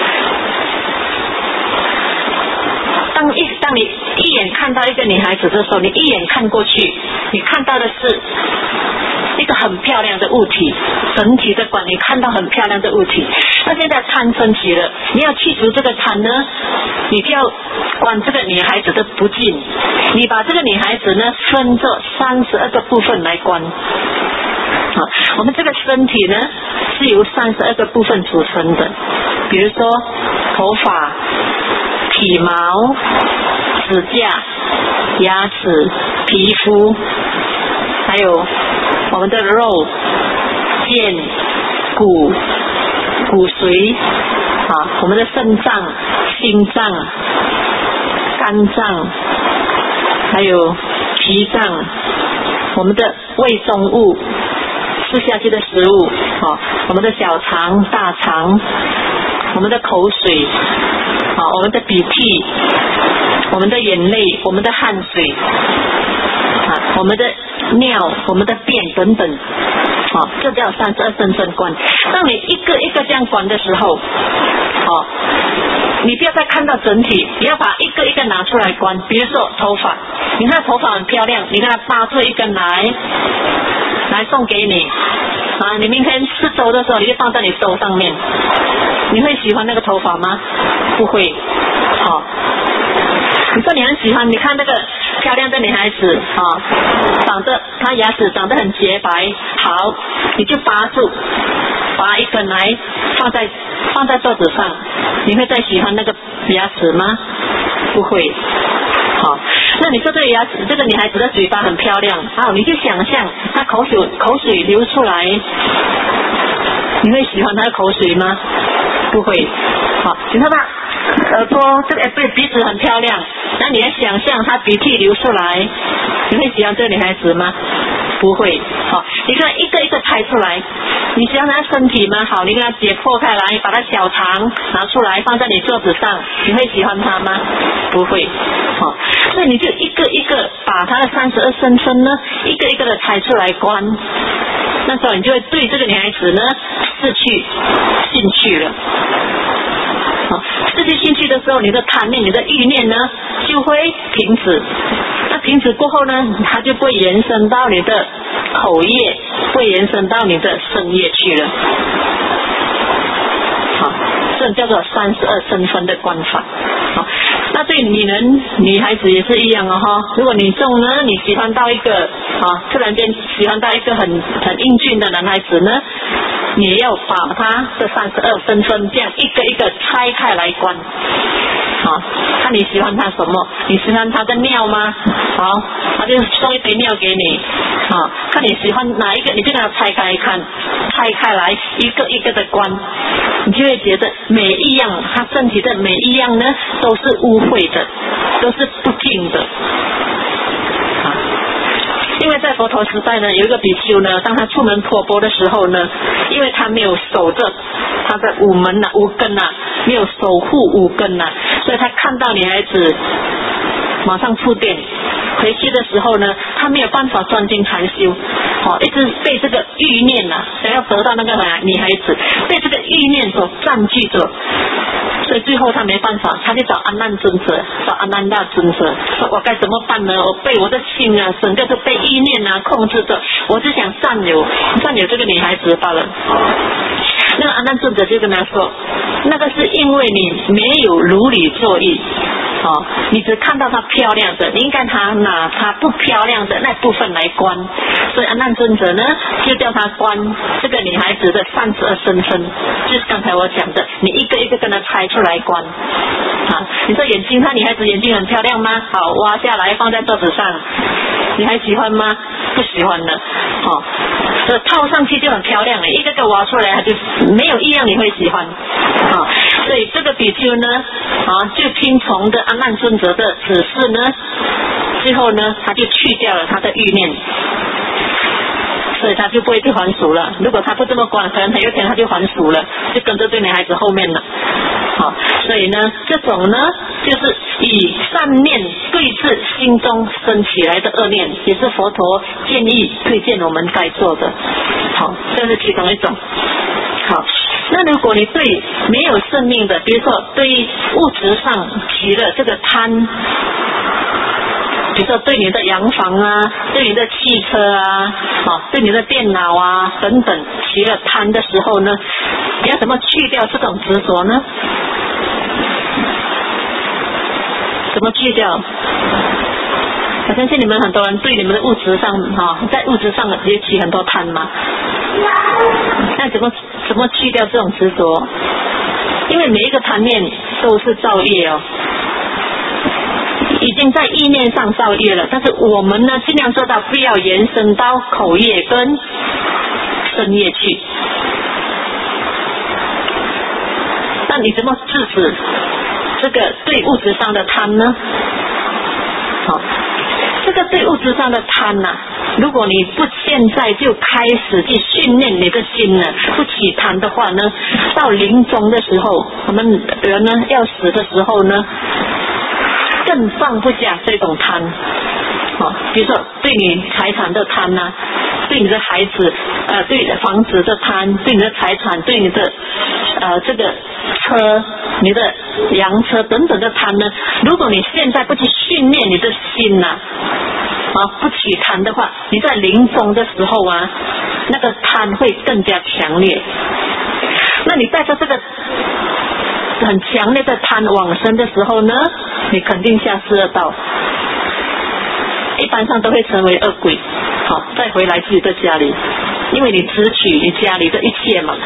当一当你一眼看到一个女孩子的时候，你一眼看过去，你看到的是一个很漂亮的物体，整体的观你看到很漂亮的物体。那现在贪升起了，你要去除这个贪呢，你就要观这个女孩子的不净。你把这个女孩子呢分作三十二个部分来观。好，我们这个身体呢是由三十二个部分组成的，比如说头发、体毛、指甲、牙齿、皮肤，还有我们的肉、腱、骨、骨髓啊，我们的肾脏、心脏、肝脏，还有脾脏，我们的胃中物，吃下去的食物啊，我们的小肠、大肠，我们的口水啊，我们的鼻涕，我们的眼泪，我们的汗水啊，我们的尿，我们的便等等啊，这叫三十二生身观。当你一个一个这样观的时候啊，你不要再看到整体，你要把一个一个拿出来观。比如说头发，你看头发很漂亮，你看它拔出一根来来送给你啊，你明天吃粥的时候你就放在你粥上面，你会喜欢那个头发吗？不会。好，你说你很喜欢，你看那个漂亮的女孩子啊，长得她牙齿长得很洁白，好，你就拔住，拔一根来放在放在桌子上，你会再喜欢那个牙齿吗？不会。好，那你说这个牙齿，这个女孩子的嘴巴很漂亮，好，你就想象她口水口水流出来，你会喜欢她的口水吗？不会。好，你看她耳朵这个对鼻子很漂亮，那你要想象她鼻涕流出来，你会喜欢这个女孩子吗？不会。好，你看一个一个拆出来，你喜欢她身体吗？好，你给她解剖开来，把她小肠拿出来放在你桌子上，你会喜欢她吗？不会。好，所以你就一个一个把她的三十二生身呢，一个一个的拆出来观，那时候你就会对这个女孩子呢失去兴趣了。好，失去兴趣的时候，你的贪念、你的欲念呢就会停止。那停止过后呢，它就不会延伸到你的口业，会延伸到你的身业去了。好，这叫做三十二生分的观法。好，那对女人、女孩子也是一样哦哈。如果女众呢，你喜欢到一个啊，突然间喜欢到一个很很英俊的男孩子呢，你也要把他这三十二生分这样一个一个拆开来观。好，看你喜欢他什么？你喜欢他的尿吗？好，他就送一杯尿给你。好，看你喜欢哪一个，你就给他拆开看，拆开来一个一个的观，你就会觉得每一样他身体的每一样呢都是污秽的，都是不净的。因为在佛陀时代呢，有一个比丘呢，当他出门托钵的时候呢，因为他没有守着他的五门啊、五根啊，没有守护五根啊，所以他看到女孩子马上触电，回去的时候呢，他没有办法专精禅修，哦，一直被这个欲念啊，想要得到那个女孩子，被这个欲念所占据着，所以最后他没办法，他就找阿难尊者，找阿难大尊者，说我该怎么办呢？我被我的心啊，整个是被意念啊控制着，我只想占有占有这个女孩子罢了。那个阿难尊者就跟他说，那个是因为你没有如理作意，哦，你只看到她漂亮的，你应该他拿她不漂亮的那部分来观，所以阿难尊者呢就叫他观这个女孩子的三十二生分，就是刚才我讲的，你一个一个跟她拆出来观。啊，你说眼睛，她女孩子眼睛很漂亮吗？好，挖下来放在桌子上，你还喜欢吗？不喜欢的。哦，这套上去就很漂亮了，一个个挖出来，它就没有一样你会喜欢。啊，所以这个比丘呢，啊，就听从的阿难尊者的指示呢，最后呢，他就去掉了他的欲念。 所以他就不会去还俗了。如果他不这么管，可能他有一天他就还俗了，就跟着这女孩子后面了。好，所以呢，这种呢，就是以善念对治心中生起来的恶念，也是佛陀建议推荐我们该做的。好，这是其中一种。好，那如果你对没有生命的，比如说对物质上起了这个贪，比如说对你的洋房啊，对你的汽车啊，啊，对你的电脑啊等等起了贪的时候呢，你要怎么去掉这种执着呢？怎么去掉？我相信你们很多人对你们的物质上啊，在物质上也起很多贪嘛。那怎么怎么去掉这种执着？因为每一个贪念都是造业哦，已经在意念上造业了。但是我们呢，尽量做到不要延伸到口业跟身业去。那你怎么制止这个对物质上的贪呢？好，这个对物质上的贪呐、啊，如果你不现在就开始去训练你的心呢，不起贪的话呢，到临终的时候，我们人呢要死的时候呢，更放不下这种贪。好，比如说对你财产的贪呐、啊，对你的孩子，呃，对你的房子的贪，对你的财产，对你的呃这个车，你的洋车等等的贪呢，如果你现在不去训练你的心呐、啊，啊，不起贪的话，你在临终的时候啊，那个贪会更加强烈。那你带着这个很强烈的贪往生的时候呢，你肯定下四恶道，一般上都会成为恶鬼。好，再回来自己的家里，因为你支取你家里的一切嘛。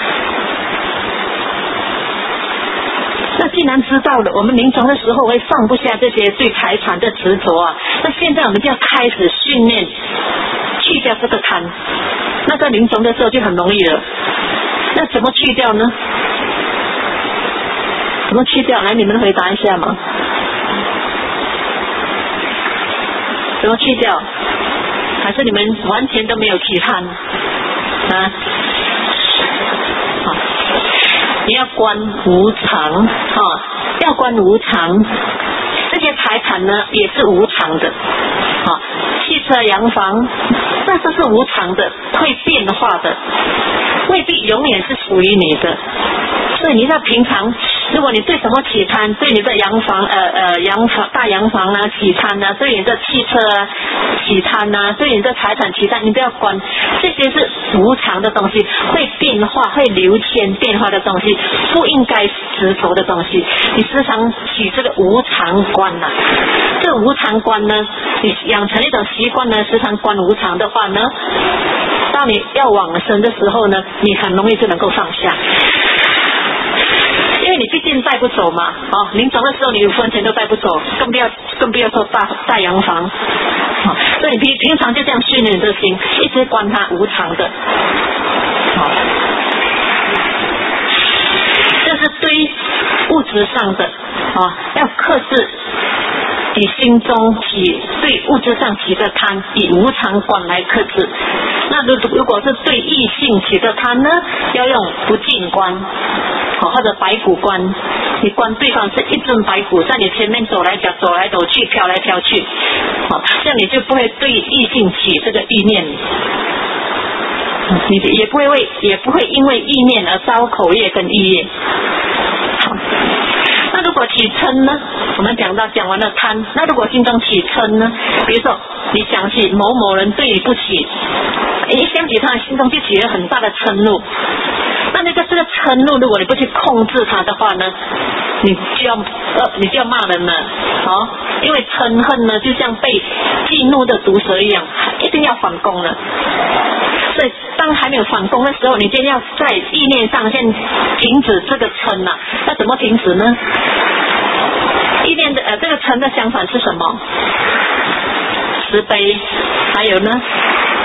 那既然知道了，我们临终的时候会放不下这些对财产的执着啊，那现在我们就要开始训练去掉这个贪，那在临终的时候就很容易了。那怎么去掉呢？怎么去掉？来，你们回答一下嘛。怎么去掉？还是你们完全都没有起贪啊？好，你要观无常啊，要观无常，这些财产呢也是无常的啊，汽车、洋房，那这是无常的，会变化的，未必永远是属于你的。所以你在平常，如果你对什么起贪，对你的洋房呃呃洋房大洋房啊起贪啊，对你的汽车啊起贪啊，对你的财产起贪，你不要管，这些是无常的东西，会变化会流迁变化的东西，不应该执着的东西。你时常起这个无常观呐、啊，这个无常观呢，你养成一种习惯呢，时常观无常的话呢，当你要往生的时候呢，你很容易就能够放下。因为你毕竟带不走嘛，哦，临终的时候你有分钱都带不走，更不要更不要说大大洋房，哦，所以你平平常就这样训练你的心，一直观它无常的，好，这是对物质上的啊，哦，要克制你心中起对物质上起的贪，以无常观来克制。那如如果是对异性起的贪呢，要用不净观，好，或者白骨观，你观对方是一尊白骨在你前面走来走走来走去飘来飘去，好，这样你就不会对异性起这个意念，你也不会为也不会因为意念而造口业跟意业。好，那如果起嗔呢？我们讲到讲完了贪，那如果心中起嗔呢？比如说你想起某某人对你不起，一想起他心中就起了很大的嗔怒，那那个这个嗔怒，如果你不去控制它的话呢，你就要呃你就要骂人了，哦，因为嗔恨呢就像被激怒的毒蛇一样，一定要反攻了。所以当还没有反攻的时候，你就要在意念上先停止这个嗔啊。那怎么停止呢？意念的呃这个嗔的相反是什么？慈悲，还有呢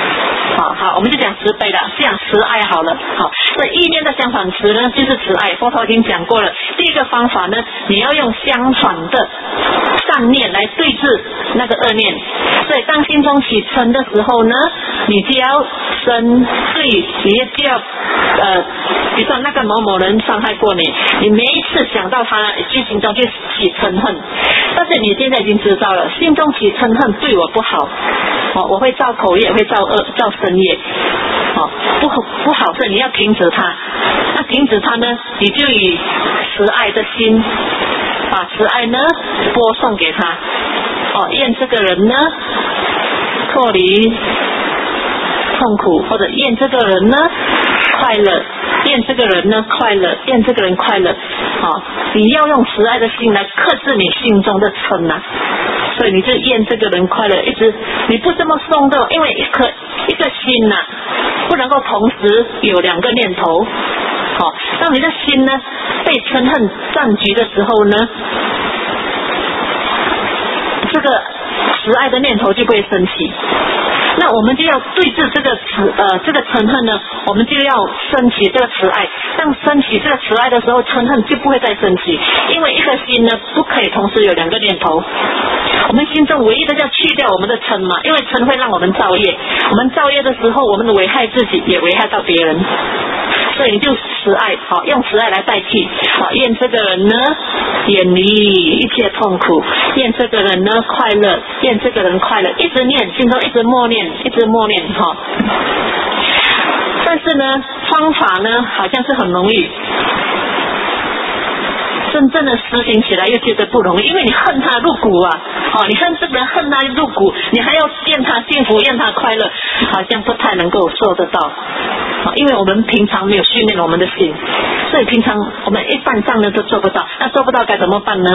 好好，我们就讲慈悲了，讲慈爱好了。好，所以意念的相反词呢，就是慈爱。佛陀已经讲过了，第一个方法呢，你要用相反的善念来对治那个恶念。所以当心中起嗔的时候呢，你就要生对，你就要呃，比如说那个某某人伤害过你，你每一次想到他，就心中就起嗔恨。但是你现在已经知道了，心中起嗔恨对我不好，哦，我会造口业，会造恶，造身业，哦，不不好是你要停止它。那停止它呢，你就以慈爱的心，把慈爱呢播送给他，哦，愿这个人呢脱离痛苦，或者愿这个人呢快乐，愿这个人呢快乐，愿这个人快乐。哦，你要用慈爱的心来克制你心中的嗔呐、啊，所以你就愿这个人快乐，一直你不这么松的，因为一颗一个心呐、啊，不能够同时有两个念头。好、哦，当你的心呢被嗔恨占据的时候呢，这个慈爱的念头就不会升起。那我们就要对治这个慈呃这个嗔恨呢，我们就要升起这个慈爱。当升起这个慈爱的时候，嗔恨就不会再升起，因为一颗心呢不可以同时有两个念头。我们心中唯一的要去掉我们的嗔嘛，因为嗔会让我们造业，我们造业的时候，我们危害自己，也危害到别人。所以你就慈爱，好，用慈爱来代替，好，愿这个人呢远离一切痛苦，愿这个人呢快乐，愿这个人快乐，一直念，心中一直默念，一直默念，哈。但是呢，方法呢好像是很容易，真正的实行起来又觉得不容易，因为你恨他入骨啊，哦，你恨这个人恨他入骨，你还要愿他幸福，愿他快乐，好像不太能够做得到，因为我们平常没有训练我们的心，所以平常我们一般上呢都做不到，那做不到该怎么办呢？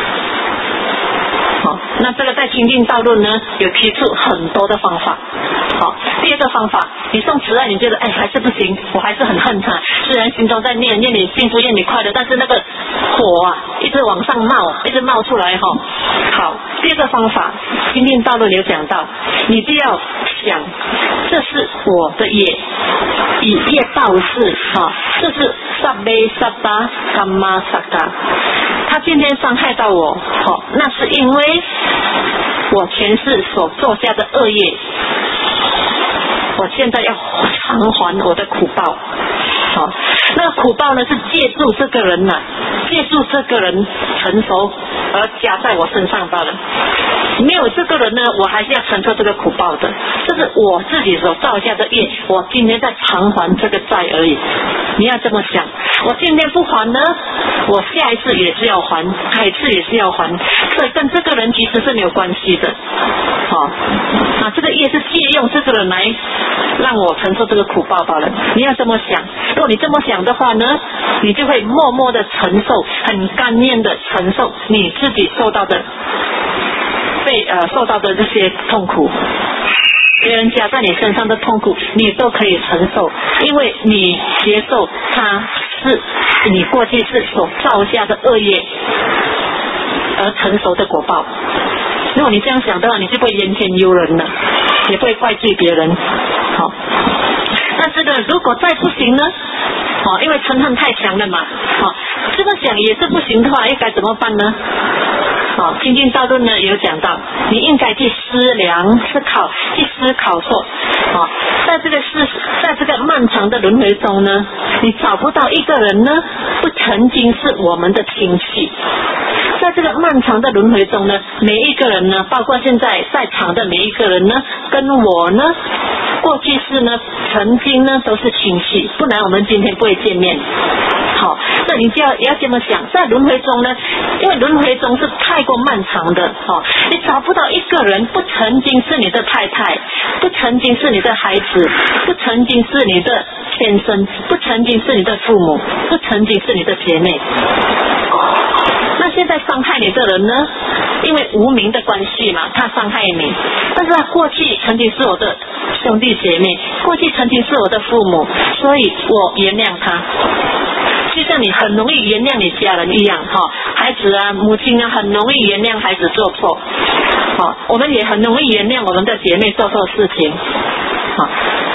好，那这个在清净道论呢有提出很多的方法。好，第二个方法，你送慈爱，你觉得哎还是不行，我还是很恨他，虽然心中在念念你幸福念你快乐，但是那个火啊一直往上冒，一直冒出来哈。好，第二个方法，清净道论有讲到，你就要想，这是我的业，以业报事啊，这是萨贝萨达伽玛萨达，他今天伤害到我，好，那是因为我前世所做下的恶业，我现在要偿还我的苦报。好，那苦报呢是借助这个人呐、啊，借助这个人成熟而加在我身上罢了。没有这个人呢，我还是要承受这个苦报的，这是我自己所造下的业，我今天在偿还这个债而已。你要这么想，我今天不还呢，我下一次也是要还，下一次也是要还，所以跟这个人其实是没有关系的。好、哦，啊，这个业是借用这个人来让我承受这个苦报罢了。你要这么想，如果你这么想的话呢，你就会默默的承受，很甘愿的承受你自己受到的被呃受到的这些痛苦，别人加在你身上的痛苦，你都可以承受，因为你接受它是你过去是所造下的恶业而成熟的果报。如果你这样想的话，你就不会怨天尤人了，也不会怪罪别人。好，那这个如果再不行呢？哦，因为嗔恨太强了嘛，哦，这么想也是不行的话，应该怎么办呢？哦，清净道论呢有讲到，你应该去思量、思考，去思考说，哦，在这个世，在这个漫长的轮回中呢，你找不到一个人呢，不曾经是我们的亲戚。在这个漫长的轮回中呢，每一个人呢，包括现在在场的每一个人呢，跟我呢，过去世呢，曾经呢都是亲戚，不然我们今天不会见面。好，那你就要也要这么想，在轮回中呢，因为轮回中是太过漫长的，哦，你找不到一个人不曾经是你的太太，不曾经是你的孩子，不曾经是你的先生，不曾经是你的父母，不曾经是你的姐妹。那现在伤害你的人呢，因为无名的关系嘛，他伤害你，但是他过去曾经是我的兄弟姐妹，过去曾经是我的父母，所以我原谅他，就像你很容易原谅你家人一样，哈，孩子啊，母亲啊，很容易原谅孩子做错，好，我们也很容易原谅我们的姐妹做错事情，好，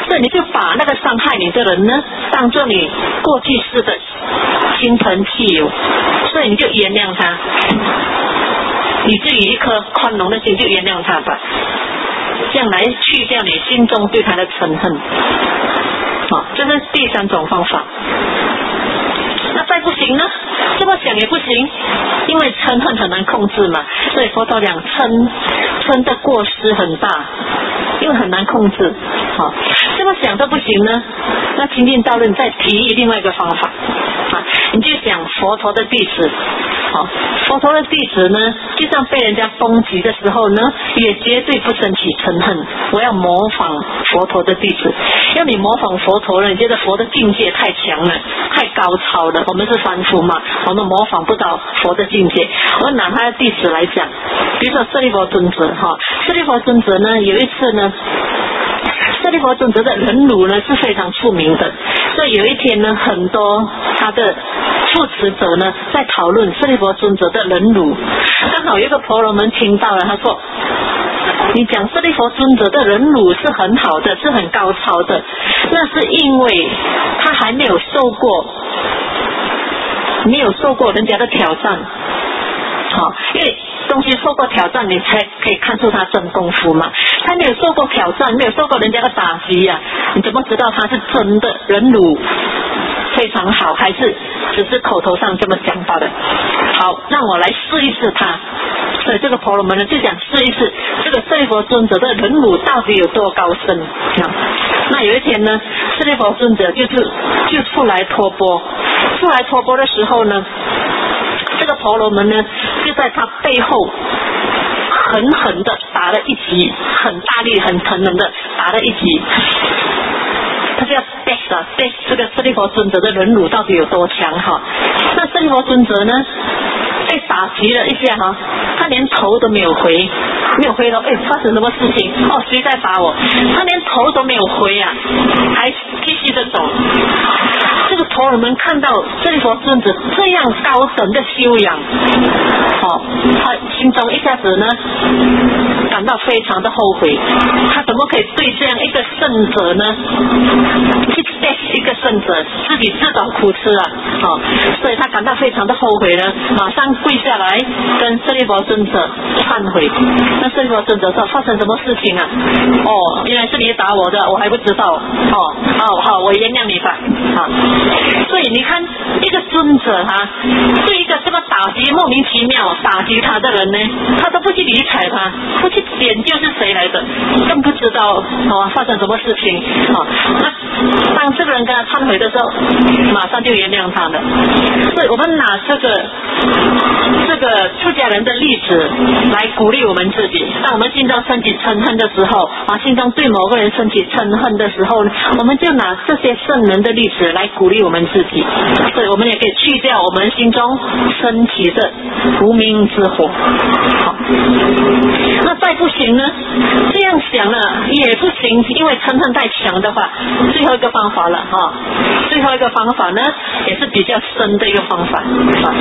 所以你就把那个伤害你的人呢，当作你过去式的亲朋戚友，所以你就原谅他，你就以一颗宽容的心就原谅他吧，这样来去掉你心中对他的嗔恨。好，这是第三种方法。那再不行呢？这么想也不行，因为嗔恨很难控制嘛，所以佛陀讲嗔嗔的过失很大，因为很难控制。好，这么想都不行呢，那清净道论再提议另外一个方法啊，你就想佛陀的弟子，好，佛陀的弟子呢，就算被人家攻击的时候呢，也绝对不升起嗔恨。我要模仿佛陀的弟子，要你模仿佛陀了，你觉得佛的境界太强了，太高超了，我们是凡夫嘛，我们模仿不到佛的境界。我拿他的弟子来讲，比如说舍利弗尊者哈，舍利弗尊者呢，有一次呢，舍利弗尊者的忍辱呢是非常出名的，所以有一天呢，很多他的护持者呢在讨论舍利弗尊者的忍辱，刚好有一个婆罗门听到了，他说你讲舍利弗尊者的忍辱是很好的，是很高超的，那是因为他还没有受过没有受过人家的挑战，好，因为东西受过挑战你才可以看出他真功夫嘛，他没有受过挑战，没有受过人家的打击呀、啊，你怎么知道他是真的忍辱非常好，还是只是口头上这么讲罢了？好，让我来试一试他。所以这个婆罗门呢就讲试一试这个舍利弗尊者的忍辱到底有多高深、啊、那有一天呢，舍利弗尊者就是就出来托钵，出来托钵的时候呢，这个婆罗门呢就在他背后狠狠的打了一击，很大力很疼人的打了一击，他就要 test 啊 test 这个舍利弗尊者的忍辱到底有多强哈。那舍利弗尊者呢被打击了一下哈，他连头都没有回，没有回头，哎，发生什么事情？哦，谁在打我？他连头都没有回啊，还继续的走。这个婆罗门看到舍利弗尊者这样高等的修养，哦，他心中一下子呢感到非常的后悔，他怎么可以对这样一个圣者呢去 test 一个圣者，自己自找苦吃啊，哦，所以他感到非常的后悔呢，马上跪下来跟舍利弗尊者忏悔。那舍利弗尊者说发生什么事情啊？哦，原来是你打我的，我还不知道。哦，好好，我原谅你吧。啊，所以你看一个尊者哈、啊，对一个这么打击莫名其妙打击他的人呢，他都不去理睬他，不去研究是谁来的，更不知道哦发生什么事情。哦，那当这个人跟他忏悔的时候，马上就原谅他了。所以我们拿这个这个出家人的例子来鼓励我们自己，当我们心中升起嗔恨的时候啊，心中对某个人升起嗔恨的时候，我们就拿这些圣人的例子来鼓励我们自己，所以我们也可以去掉我们心中升起的无明之火。好，那再不行呢，这样想了也不行，因为嗔恨太强的话，最后一个方法了哈，最后一个方法呢也是比较深的一个方法。啊，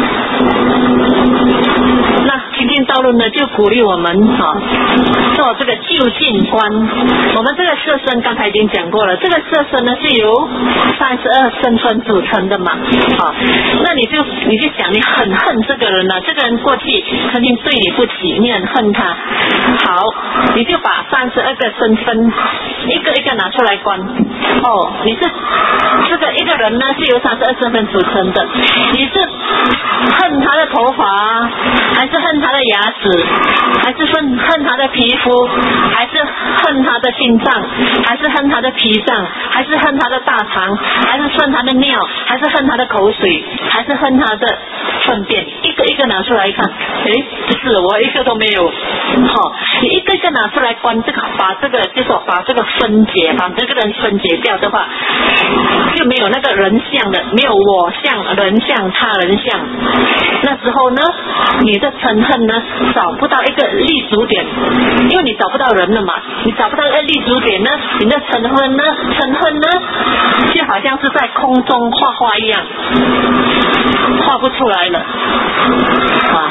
那清净道论呢就鼓励我们啊做这个就近观。我们这个色身刚才已经讲过了，这个色身呢是由三十二身份组成的嘛，啊，那你就你就想你很恨这个人呢，这个人过去曾经对你不起，你很恨他，好，你就把三十二个身份一个一个拿出来观。哦，你是这个一个人呢是由三十二身份组成的，你是恨他的头发，还是恨他的牙齿，还是恨恨他的皮肤，还是恨他的心脏，还是恨他的脾脏，还是恨他的大肠，还是恨他的尿，还是恨他的口水，还是恨他的粪便，一个一个拿出来看。诶，不是，我一个都没有。好、哦，你一个一个拿出来观这个，把这个就说把这个分解，把这个人分解掉的话，就没有那个人相的，没有我相、人相、他人相。那时候呢，你的嗔恨呢找不到一个立足点，因为你找不到人了嘛，你找不到一个立足点呢，你的嗔恨呢，嗔恨呢，就好像是在空中画画一样，画不出来了啊，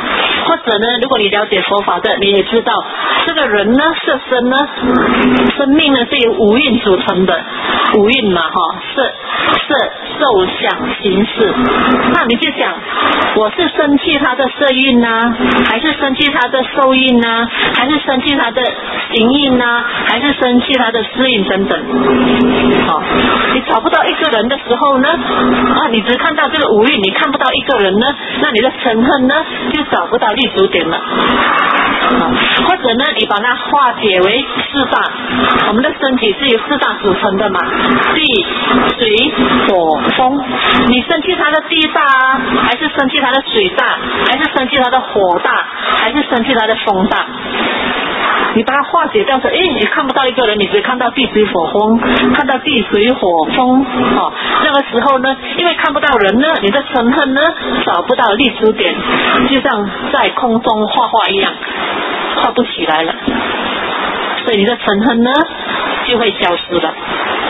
或者呢，如果你了解佛法的，你也知道这个人呢，色身呢，生命呢是由五蕴组成的，五蕴嘛哈，色色受想行识。那你就想，我是生气他的色蕴呢，还是生气他的受蕴呢，还是生气他的行蕴呢，还是生气他的识蕴等等。好，你找不到一个人的时候呢，啊，你只看到这个五蕴，你看不到一个人呢，那你的嗔恨呢就找不到立足点了。啊，或者呢，你把它化解为四大，我们的身体是由四大组成的嘛，地、水、火、风。你生气它的地大啊，还是生气它的水大，还是生气它的火大，还是生气它的风大？你把它化解掉成，哎，你看不到一个人，你只看到地水火风，看到地水火风，哦，那个时候呢，因为看不到人呢，你的嗔恨呢找不到立足点，就像在空中画画一样，画不起来了，所以你的嗔恨呢就会消失了。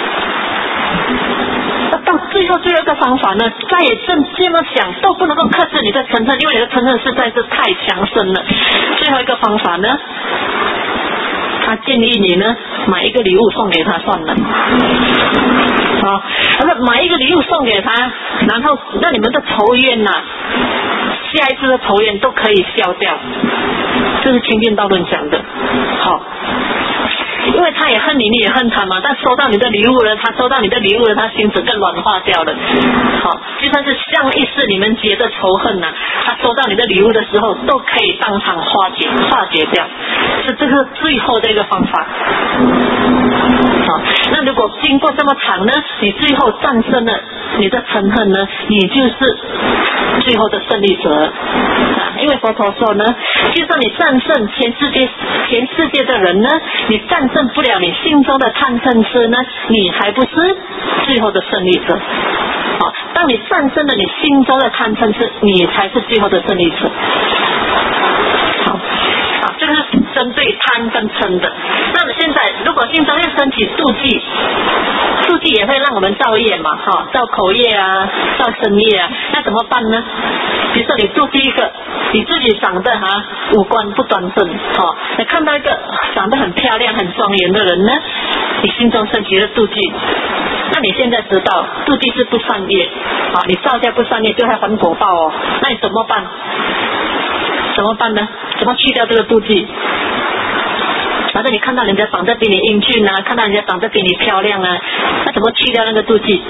到最后最后一个方法呢，再也这这么想都不能够克制你的嗔恨，因为你的嗔恨实在是太强盛了。最后一个方法呢，他建议你呢买一个礼物送给他算了。好，他说买一个礼物送给他，然后让你们的仇怨呐、啊，下一次的仇怨都可以消掉。这是清净道论讲的。好。因为他也恨你，你也恨他嘛。但收到你的礼物了，他收到你的礼物了，他心整个软化掉了。好，就算是上一世你们结的仇恨呐、啊，他收到你的礼物的时候，都可以当场化解化解掉。是这个最后的一个方法。好，那如果经过这么长呢，你最后战胜了你的嗔恨呢，你就是最后的胜利者。因为佛陀说呢，就算你战胜全世界全世界的人呢，你战胜不了你心中的贪嗔痴呢，你还不是最后的胜利者。好，当你战胜了你心中的贪嗔痴，你才是最后的胜利者。好，啊，这个是针对贪跟嗔的。那么现在如果心中要升起妒忌，妒忌也会让我们造业嘛，哈、哦，造口业啊，造身业啊，那怎么办呢？比如说你妒忌一个你自己长得哈、啊、五官不端正，哦，你看到一个长得很漂亮很庄严的人呢，你心中升起了妒忌，那你现在知道妒忌是不善业，啊，你造下不善业就会还果报哦，那你怎么办？怎么办呢？怎么去掉这个妒忌？反正你看到人家长得比你英俊啊，看到人家长得比你漂亮啊，那怎么去掉那个妒忌？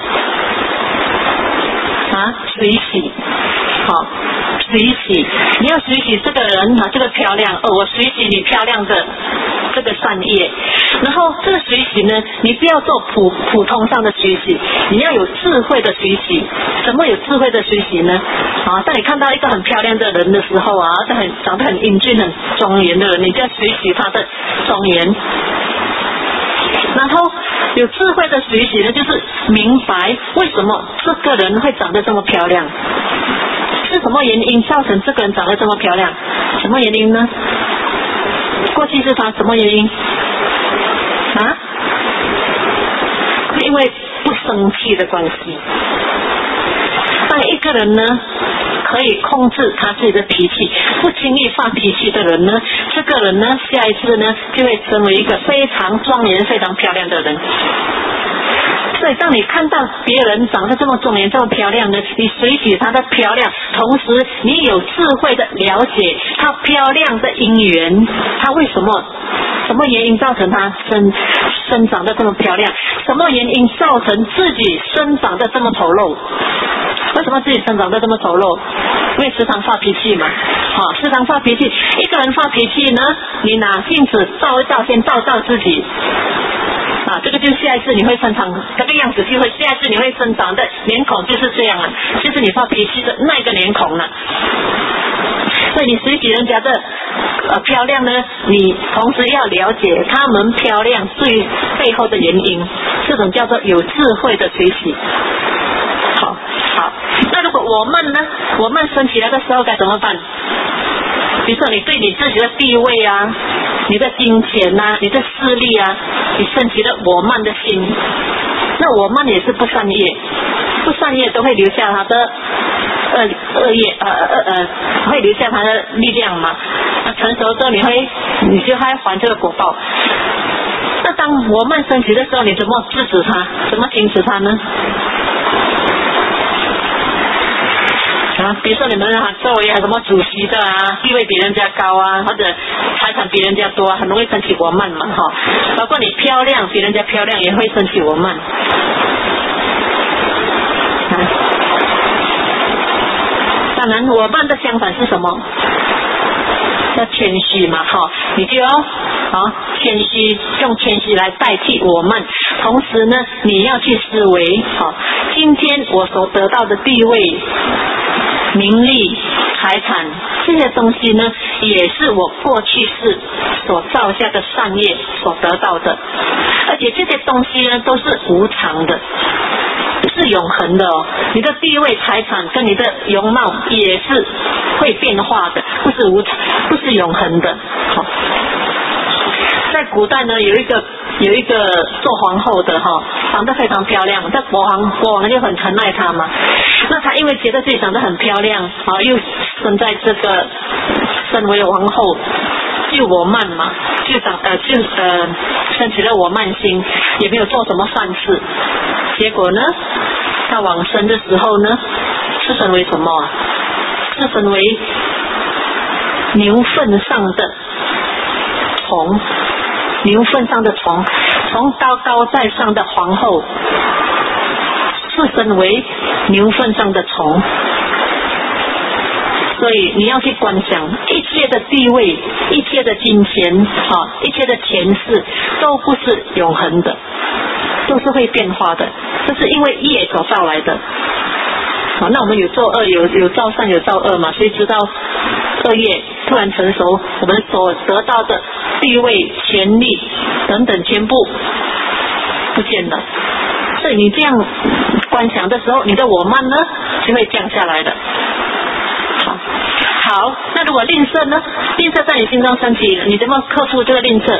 啊，随喜，好，随喜，你要随喜这个人啊，这个漂亮，哦，我随喜你漂亮的这个善业。然后这个随喜呢，你不要做普普通上的随喜，你要有智慧的随喜。怎么有智慧的随喜呢？啊，当你看到一个很漂亮的人的时候啊，很长得很英俊、很庄严的人，你就要随喜他的庄严。然后有智慧的学习呢，就是明白为什么这个人会长得这么漂亮，是什么原因造成这个人长得这么漂亮？什么原因呢？过去是他什么原因？啊？因为不生气的关系。当一个人呢可以控制他自己的脾气，不轻易发脾气的人呢，这个人呢下一次呢就会成为一个非常庄严非常漂亮的人。所以当你看到别人长得这么庄严这么漂亮呢，你随喜他的漂亮，同时你有智慧的了解他漂亮的因缘，他为什么什么原因造成他生生长得这么漂亮，什么原因造成自己生长得这么丑陋，为什么自己生长得这么丑陋？因为时常发脾气嘛，好，时常发脾气，一个人发脾气呢，你拿镜子照一照，先照照自己啊，这个就是下一次你会生长这个样子，就会下一次你会生长的脸孔就是这样了，就是你发脾气的那个脸孔了。所以你随喜人家的呃漂亮呢，你同时要了解他们漂亮最背后的原因，这种叫做有智慧的随喜。好，好，那如果我慢呢？我慢升起来的时候该怎么办？比如说你对你自己的地位啊，你的金钱啊，你的势力啊，你升起了我慢的心，那我慢也是不善业，不善业都会留下它的恶恶业呃呃呃会留下它的力量嘛。那成熟之后你会你就还还这个果报。那当我慢升起的时候，你怎么制止它？怎么停止它呢？啊，比如说你们啊，周围有什么主席的啊，地位比人家高啊，或者财产比人家多啊，很容易升起我慢嘛，哈。包括你漂亮，比人家漂亮也会升起我慢。啊，当然，我慢的相反是什么？要谦虚嘛，哈，你就要啊谦虚，用谦虚来代替我慢。同时呢，你要去思维，好，今天我所得到的地位、名利、财产这些东西呢，也是我过去世所造下的善业所得到的，而且这些东西呢都是无常的，不是永恒的哦。你的地位、财产跟你的容貌也是会变化的，不是无常，不是永恒的。好，在古代呢，有一个有一个做皇后的哈，长得非常漂亮，但国王国王就很疼爱她嘛。那她因为觉得自己长得很漂亮啊，又生在这个身为皇后，就我慢嘛，就长呃就呃升起了我慢心，也没有做什么善事。结果呢，她往生的时候呢，是身为什么啊？是身为牛粪上的虫。牛粪上的虫，从高高在上的皇后是身为牛粪上的虫。所以你要去观想，一切的地位、一切的金钱啊，一切的前世都不是永恒的，都是会变化的，这是因为业所造来的。好，那我们有作恶，有有造善，有造恶嘛，所以知道恶业突然成熟，我们所得到的地位、权利等等全部不见了。所以你这样观想的时候，你的我慢呢就会降下来的。好，好，那如果吝啬呢？吝啬在你心中升起，你怎么克服这个吝啬？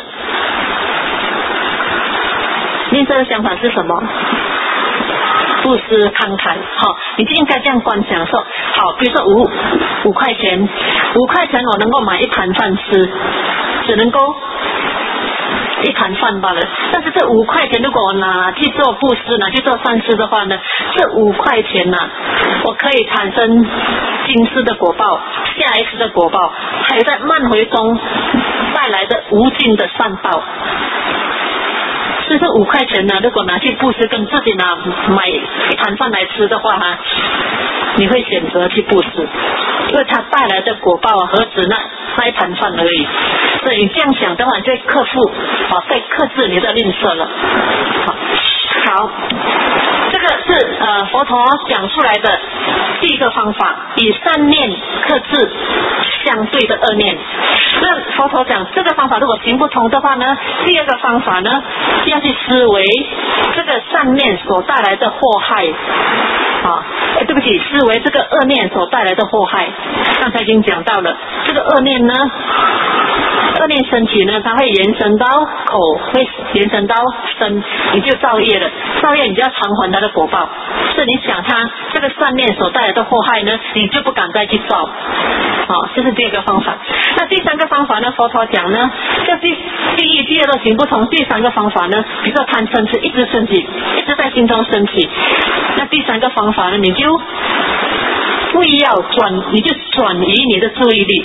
吝啬的想法是什么？布施慷慨，好，你就应该这样观想说，好，比如说五五块钱，五块钱我能够买一盘饭吃，只能够一盘饭罢了。但是这五块钱如果我拿去做布施，拿去做善事的话呢，这五块钱呢、啊，我可以产生今世的果报，下一世的果报，还有在慢回中带来的无尽的善报。所以这五块钱呢，如果拿去布施，跟自己拿买一盘饭来吃的话哈，你会选择去布施，因为它带来的果报啊，何止那那一盘饭而已。所以你这样想的话，你就会克服啊，再克制你的吝啬了。好，好，这个是呃佛陀讲出来的第一个方法，以善念克制相对的恶念。那佛陀讲这个方法如果行不通的话呢，第二个方法呢，要去思维这个善念所带来的祸害啊，哎，对不起，思维这个恶念所带来的祸害。刚才已经讲到了，这个恶念呢，恶念升起呢，它会延伸到口，会延伸到身，你就造业了。造业你就要偿还它的果报。所以你想它这个善念所带来的祸害呢，你就不敢再去造。好，这是第二个方法。那第三个方法呢，佛陀讲呢，这第第一、第二都行不通。第三个方法呢，比如说贪嗔痴一直升起，一直在心中升起。那第三个方法呢，你就不要转，你就转移你的注意力。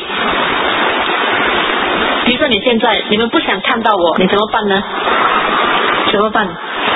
比如说你现在你们不想看到我，你怎么办呢？怎么办？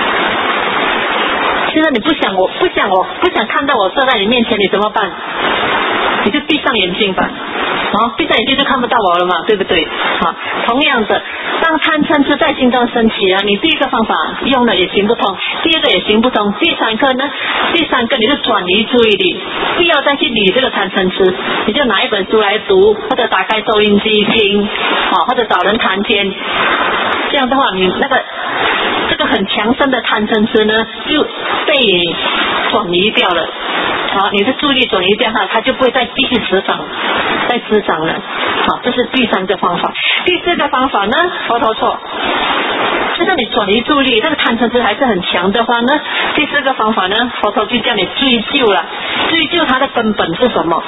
现在你不想我不想我不想看到我坐在你面前，你怎么办？你就闭上眼睛吧，啊，闭上眼睛就看不到我了嘛，对不对？啊，同样的，当贪嗔痴在心中升起啊，你第一个方法用了也行不通，第二个也行不通，第三个呢？第三个你就转移注意力，不要再去理这个贪嗔痴，你就拿一本书来读，或者打开收音机听，啊，或者找人谈天，这样的话，你那个这个很强盛的贪嗔痴呢，就被你转移掉了。好，你的注意力转移掉哈，它就不会再继续滋长，再滋长了。好，这是第三个方法。第四个方法呢，佛陀说， 就算你转移注意力，这个贪嗔痴还是很强的话呢，第四个方法呢，佛陀就叫你追究了，追究它的根本是什么。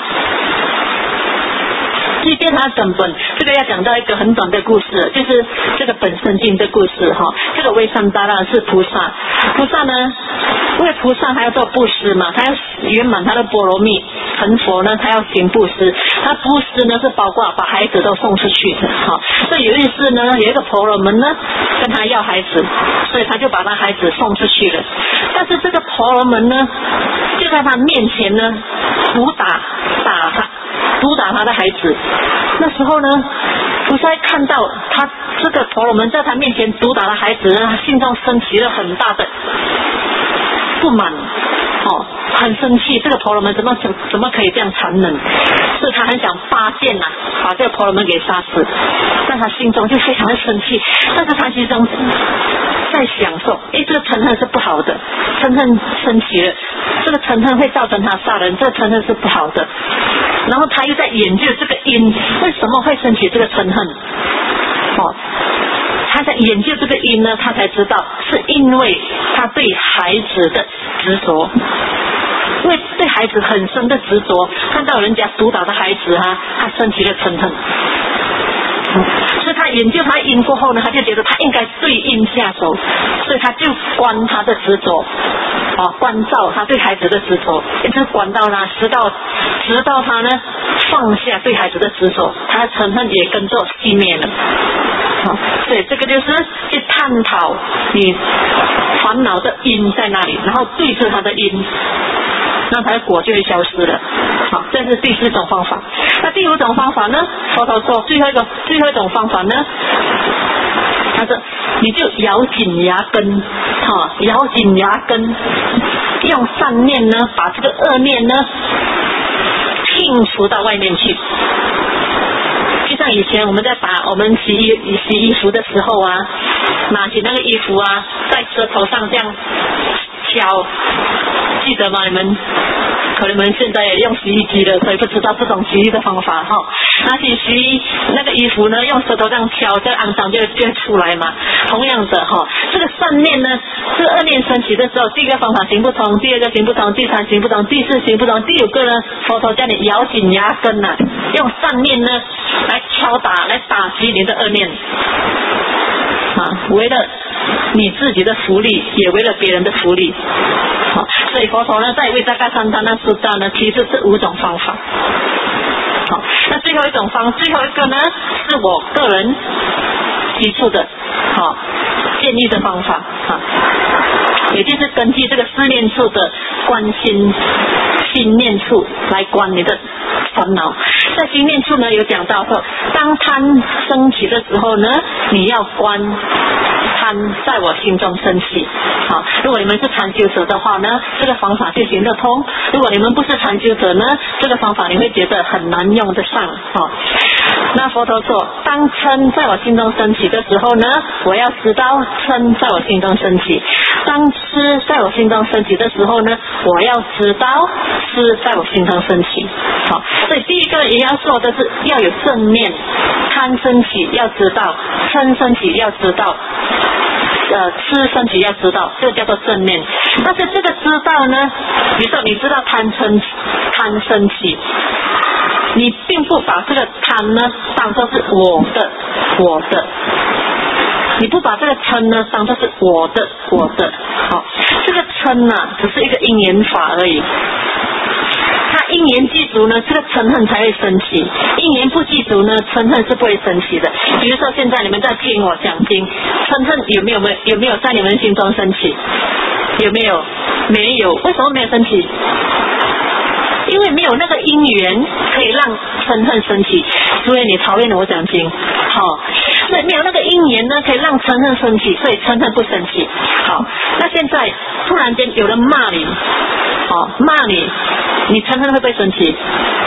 追究它的根本，这个要讲到一个很短的故事，就是这个本生经的故事哈。这个维桑达拉是菩萨，菩萨呢，因为菩萨他要做布施嘛，他要圆满他的波罗蜜，成佛呢，他要行布施，他布施呢是包括把孩子都送出去的哈。所以有一次呢，有一个婆罗门呢跟他要孩子，所以他就把他孩子送出去了。但是这个婆罗门呢，就在他面前呢毒打打他。毒打他的孩子，那时候呢，菩萨看到他这个婆罗门在他面前毒打的孩子呢，他心中升起了很大的不满，哦，很生气，这个婆罗门怎么怎怎么可以这样残忍？所以他很想拔剑呐、啊，把这个婆罗门给杀死，但他心中就非常的生气，但是他心中在享受，诶，这个嗔恨是不好的，嗔恨升起了，这个嗔恨会造成他杀人，这个嗔恨是不好的。然后他又在研究这个因，为什么会升起这个嗔恨？哦，他在研究这个因呢，他才知道是因为他对孩子的执着，因为对孩子很深的执着，看到人家毒打的孩子啊，他升起了嗔恨。所以他研究他因过后呢，他就觉得他应该对因下手，所以他就观他的执着，啊，关照他对孩子的执着，一直观到他，直到直到他呢放下对孩子的执着，他的嗔恨也跟着熄灭了。好，所以这个就是去探讨你烦恼的因在哪里，然后对治他的因，那他的果就会消失了。好，这是第四种方法。那第五种方法呢？佛陀说最后一个最后一种方法呢，他说你就咬紧牙根，哈，咬紧牙根，用善念呢把这个恶念呢摒除到外面去。就像以前我们在打我们洗衣洗衣服的时候啊，拿起那个衣服啊，在舌头上这样敲，记得吗？你们可能你们现在也用洗衣机了，所以不知道这种洗衣的方法哈。拿起洗衣那个衣服呢，用舌头这样敲，这个肮脏就就会出来嘛。同样的哈，这个善念呢，这个恶念升起的时候，第一个方法行不通，第二个行不通，第三行不通，第四行不通，第五个呢，佛陀叫你咬紧牙根呐、啊，用善念呢来敲打，来打击你的恶念啊，为了你自己的福利，也为了别人的福利。好，所以佛陀呢在维萨嘎桑达那苏达呢提出这五种方法。好，那最后一种方，最后一个呢是我个人提出的，好建议的方法啊，也就是根据这个思念处的观心心念处来观你的烦恼。在心念处呢有讲到说，当贪升起的时候呢，你要观贪在我心中升起。好，如果你们是禅修者的话呢，这个方法就行得通；如果你们不是禅修者呢，这个方法你会觉得很难用得上。好，那佛陀说，当嗔在我心中升起的时候呢，我要知道嗔在我心中升起；当痴在我心中升起的时候呢，我要知道痴在我心中升起。好，所以第一个也要说的是要有正念，贪升起要知道，嗔升起要知道，呃，痴升起要知道，这个叫做正念。但是这个知道呢，比如说你知道贪嗔贪升起，你并不把这个贪呢当作是我的我的，你不把这个嗔呢当作是我的我的。好，这个嗔啊只是一个因缘法而已，它因缘具足呢，这个嗔恨才会升起；因缘不具足呢，嗔恨是不会升起的。比如说现在你们在听我讲经，嗔恨有没有没有没有在你们心中升起？有没有？没有。为什么没有升起？因为没有那个因缘可以让嗔恨升起，所以你讨厌我讲经。好，所以没有那个因缘呢，可以让嗔恨升起，所以嗔恨不升起。好，那现在突然间有人骂你，哦，骂你，你嗔恨会不会升起？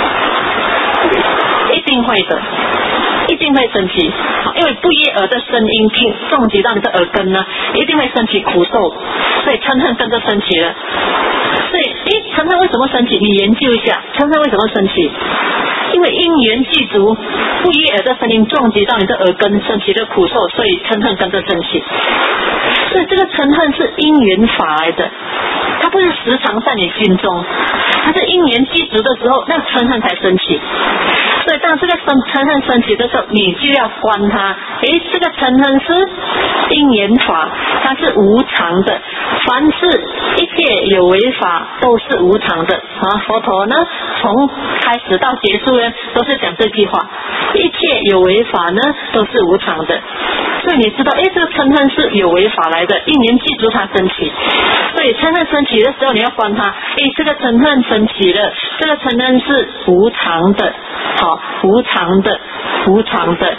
一定会的，一定会升起。因为不悦耳的声音听撞击到你的耳根呢，一定会升起苦受，所以嗔恨跟着升起了。所以，诶，嗔恨为什么升起？你研究一下，嗔恨为什么升起？因因为因缘具足，不悦耳的声音撞击到你的耳根，升起的苦受，所以嗔恨跟着升起。所以这个嗔恨是因缘法来的，它不是时常在你心中，它是因缘具足的时候，那嗔恨才升起。所以当这个嗔恨升起的时候，你就要观它。诶，这个嗔恨是因缘法，它是无常的，凡是一切有为法都是无常的啊。佛陀呢，从开始到结束呢，都是讲这句话，一切有为法呢都是无常的。所以你知道，诶，这个嗔恨是有为法来的，因缘具足它升起。所以嗔恨升起的时候，你要观它，诶，这个嗔恨升起了，这个嗔恨是无常的，好，无常的，无常的。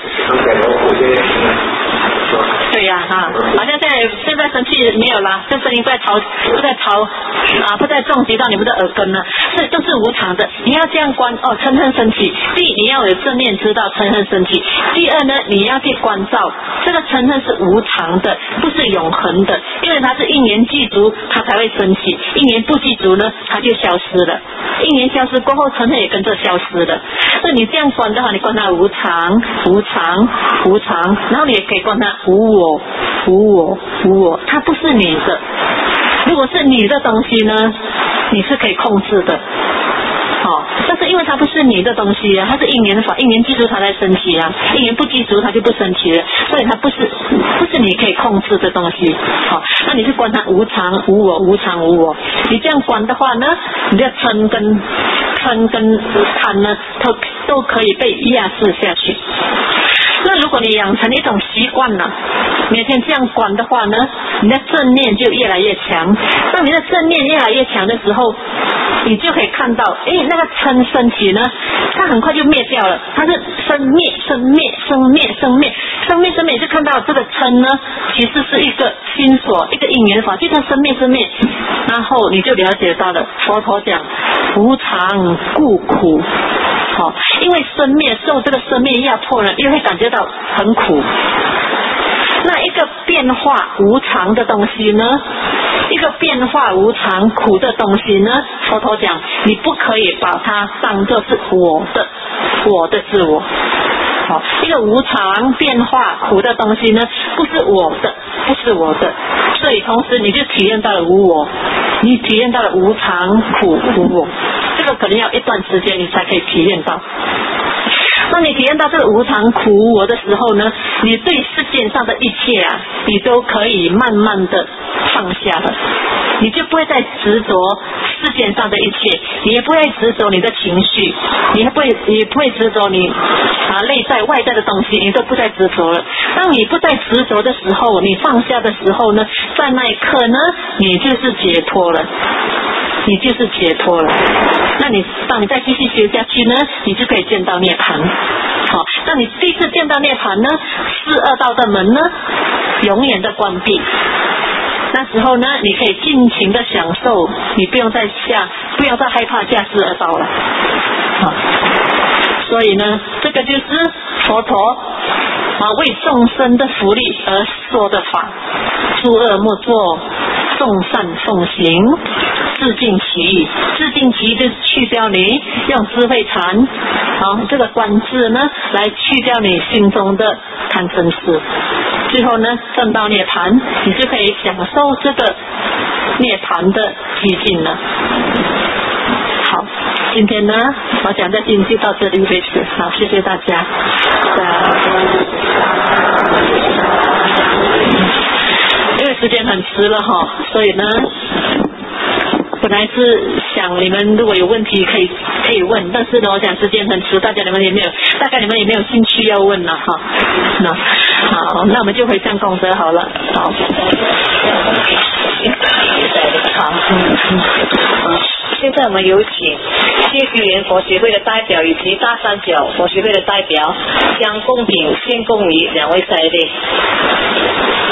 对呀、啊，哈，好像现在现在生气没有啦，这声音不再吵，不再吵啊，不再撞击到你们的耳根了，所以都是无常的。你要这样观哦，嗔恨升起。第一，你要有正念知道嗔恨升起；第二呢，你要去关照这个嗔恨是无常的，不是永恒的，因为它是因缘具足，它才会升起；因缘不具足呢，它就消失了。因缘消失过后，嗔恨也跟着消失了。所以你这样观的话，你观它无常，无常，无常，然后你也可以观它无我。无我，无我，它不是你的。如果是你的东西呢，你是可以控制的，哦，但是因为它不是你的东西啊，它是因缘法，因缘具足它才升起啊，因缘不具足它就不升起了，所以它不是不是你可以控制的东西。好、哦，那你是观它无常无我，无常无我。你这样观的话呢，你的嗔跟嗔跟贪呢，都都可以被压制下去。那如果你养成一种习惯了，每天这样观的话呢，你的正念就越来越强。当你的正念越来越强的时候，你就可以看到，诶，那个嗔升起呢，它很快就灭掉了，它是生灭生灭生灭生灭生灭生灭，就看到这个嗔呢，其实是一个心所，一个因缘法，就它生灭生灭，然后你就了解到了佛陀讲无常故苦。好、哦，因为生灭受这个生灭压迫呢，又会感觉到很苦。那一个变化无常的东西呢，一个变化无常苦的东西呢，佛陀讲你不可以把它当作是我的，我的自我。好，一个无常变化苦的东西呢，不是我的，不是我的，所以同时你就体验到了无我，你体验到了无常苦无我，这个可能要一段时间你才可以体验到。当你体验到这个无常苦无我的时候呢，你对世界上的一切啊，你都可以慢慢的放下了，你就不会再执着世界上的一切，你也不会执着你的情绪，你也不会也不会执着你啊内在外在的东西，你都不再执着了。当你不再执着的时候，你放下的时候呢，在那一刻呢，你就是解脱了，你就是解脱了。那你当你再继续学下去呢，你就可以见到涅槃。好，当你第一次见到涅槃呢，四恶道的门呢永远的关闭。那时候呢，你可以尽情的享受，你不用再下，不用再害怕下四恶道了。好，所以呢，这个就是佛陀啊为众生的福利而说的法，诸恶莫作，众善奉行，自尽其意。自尽其意就是去掉你用智慧禅，好，这个观智呢来去掉你心中的贪嗔痴，最后呢证到涅槃，你就可以享受这个涅槃的寂静了。好，今天呢我讲的经就到这里为止，好，谢谢大家。因为时间很迟了哈，所以呢本来是想你们如果有问题可以可以问，但是呢我想时间很迟，大家你们也没有，大概你们也没有兴趣要问了哈。那好，那我们就回向功德好了。好，好，嗯嗯。现在我们有请谢须园佛学会的代表以及大三角佛学会的代表将贡品献供于两位在内。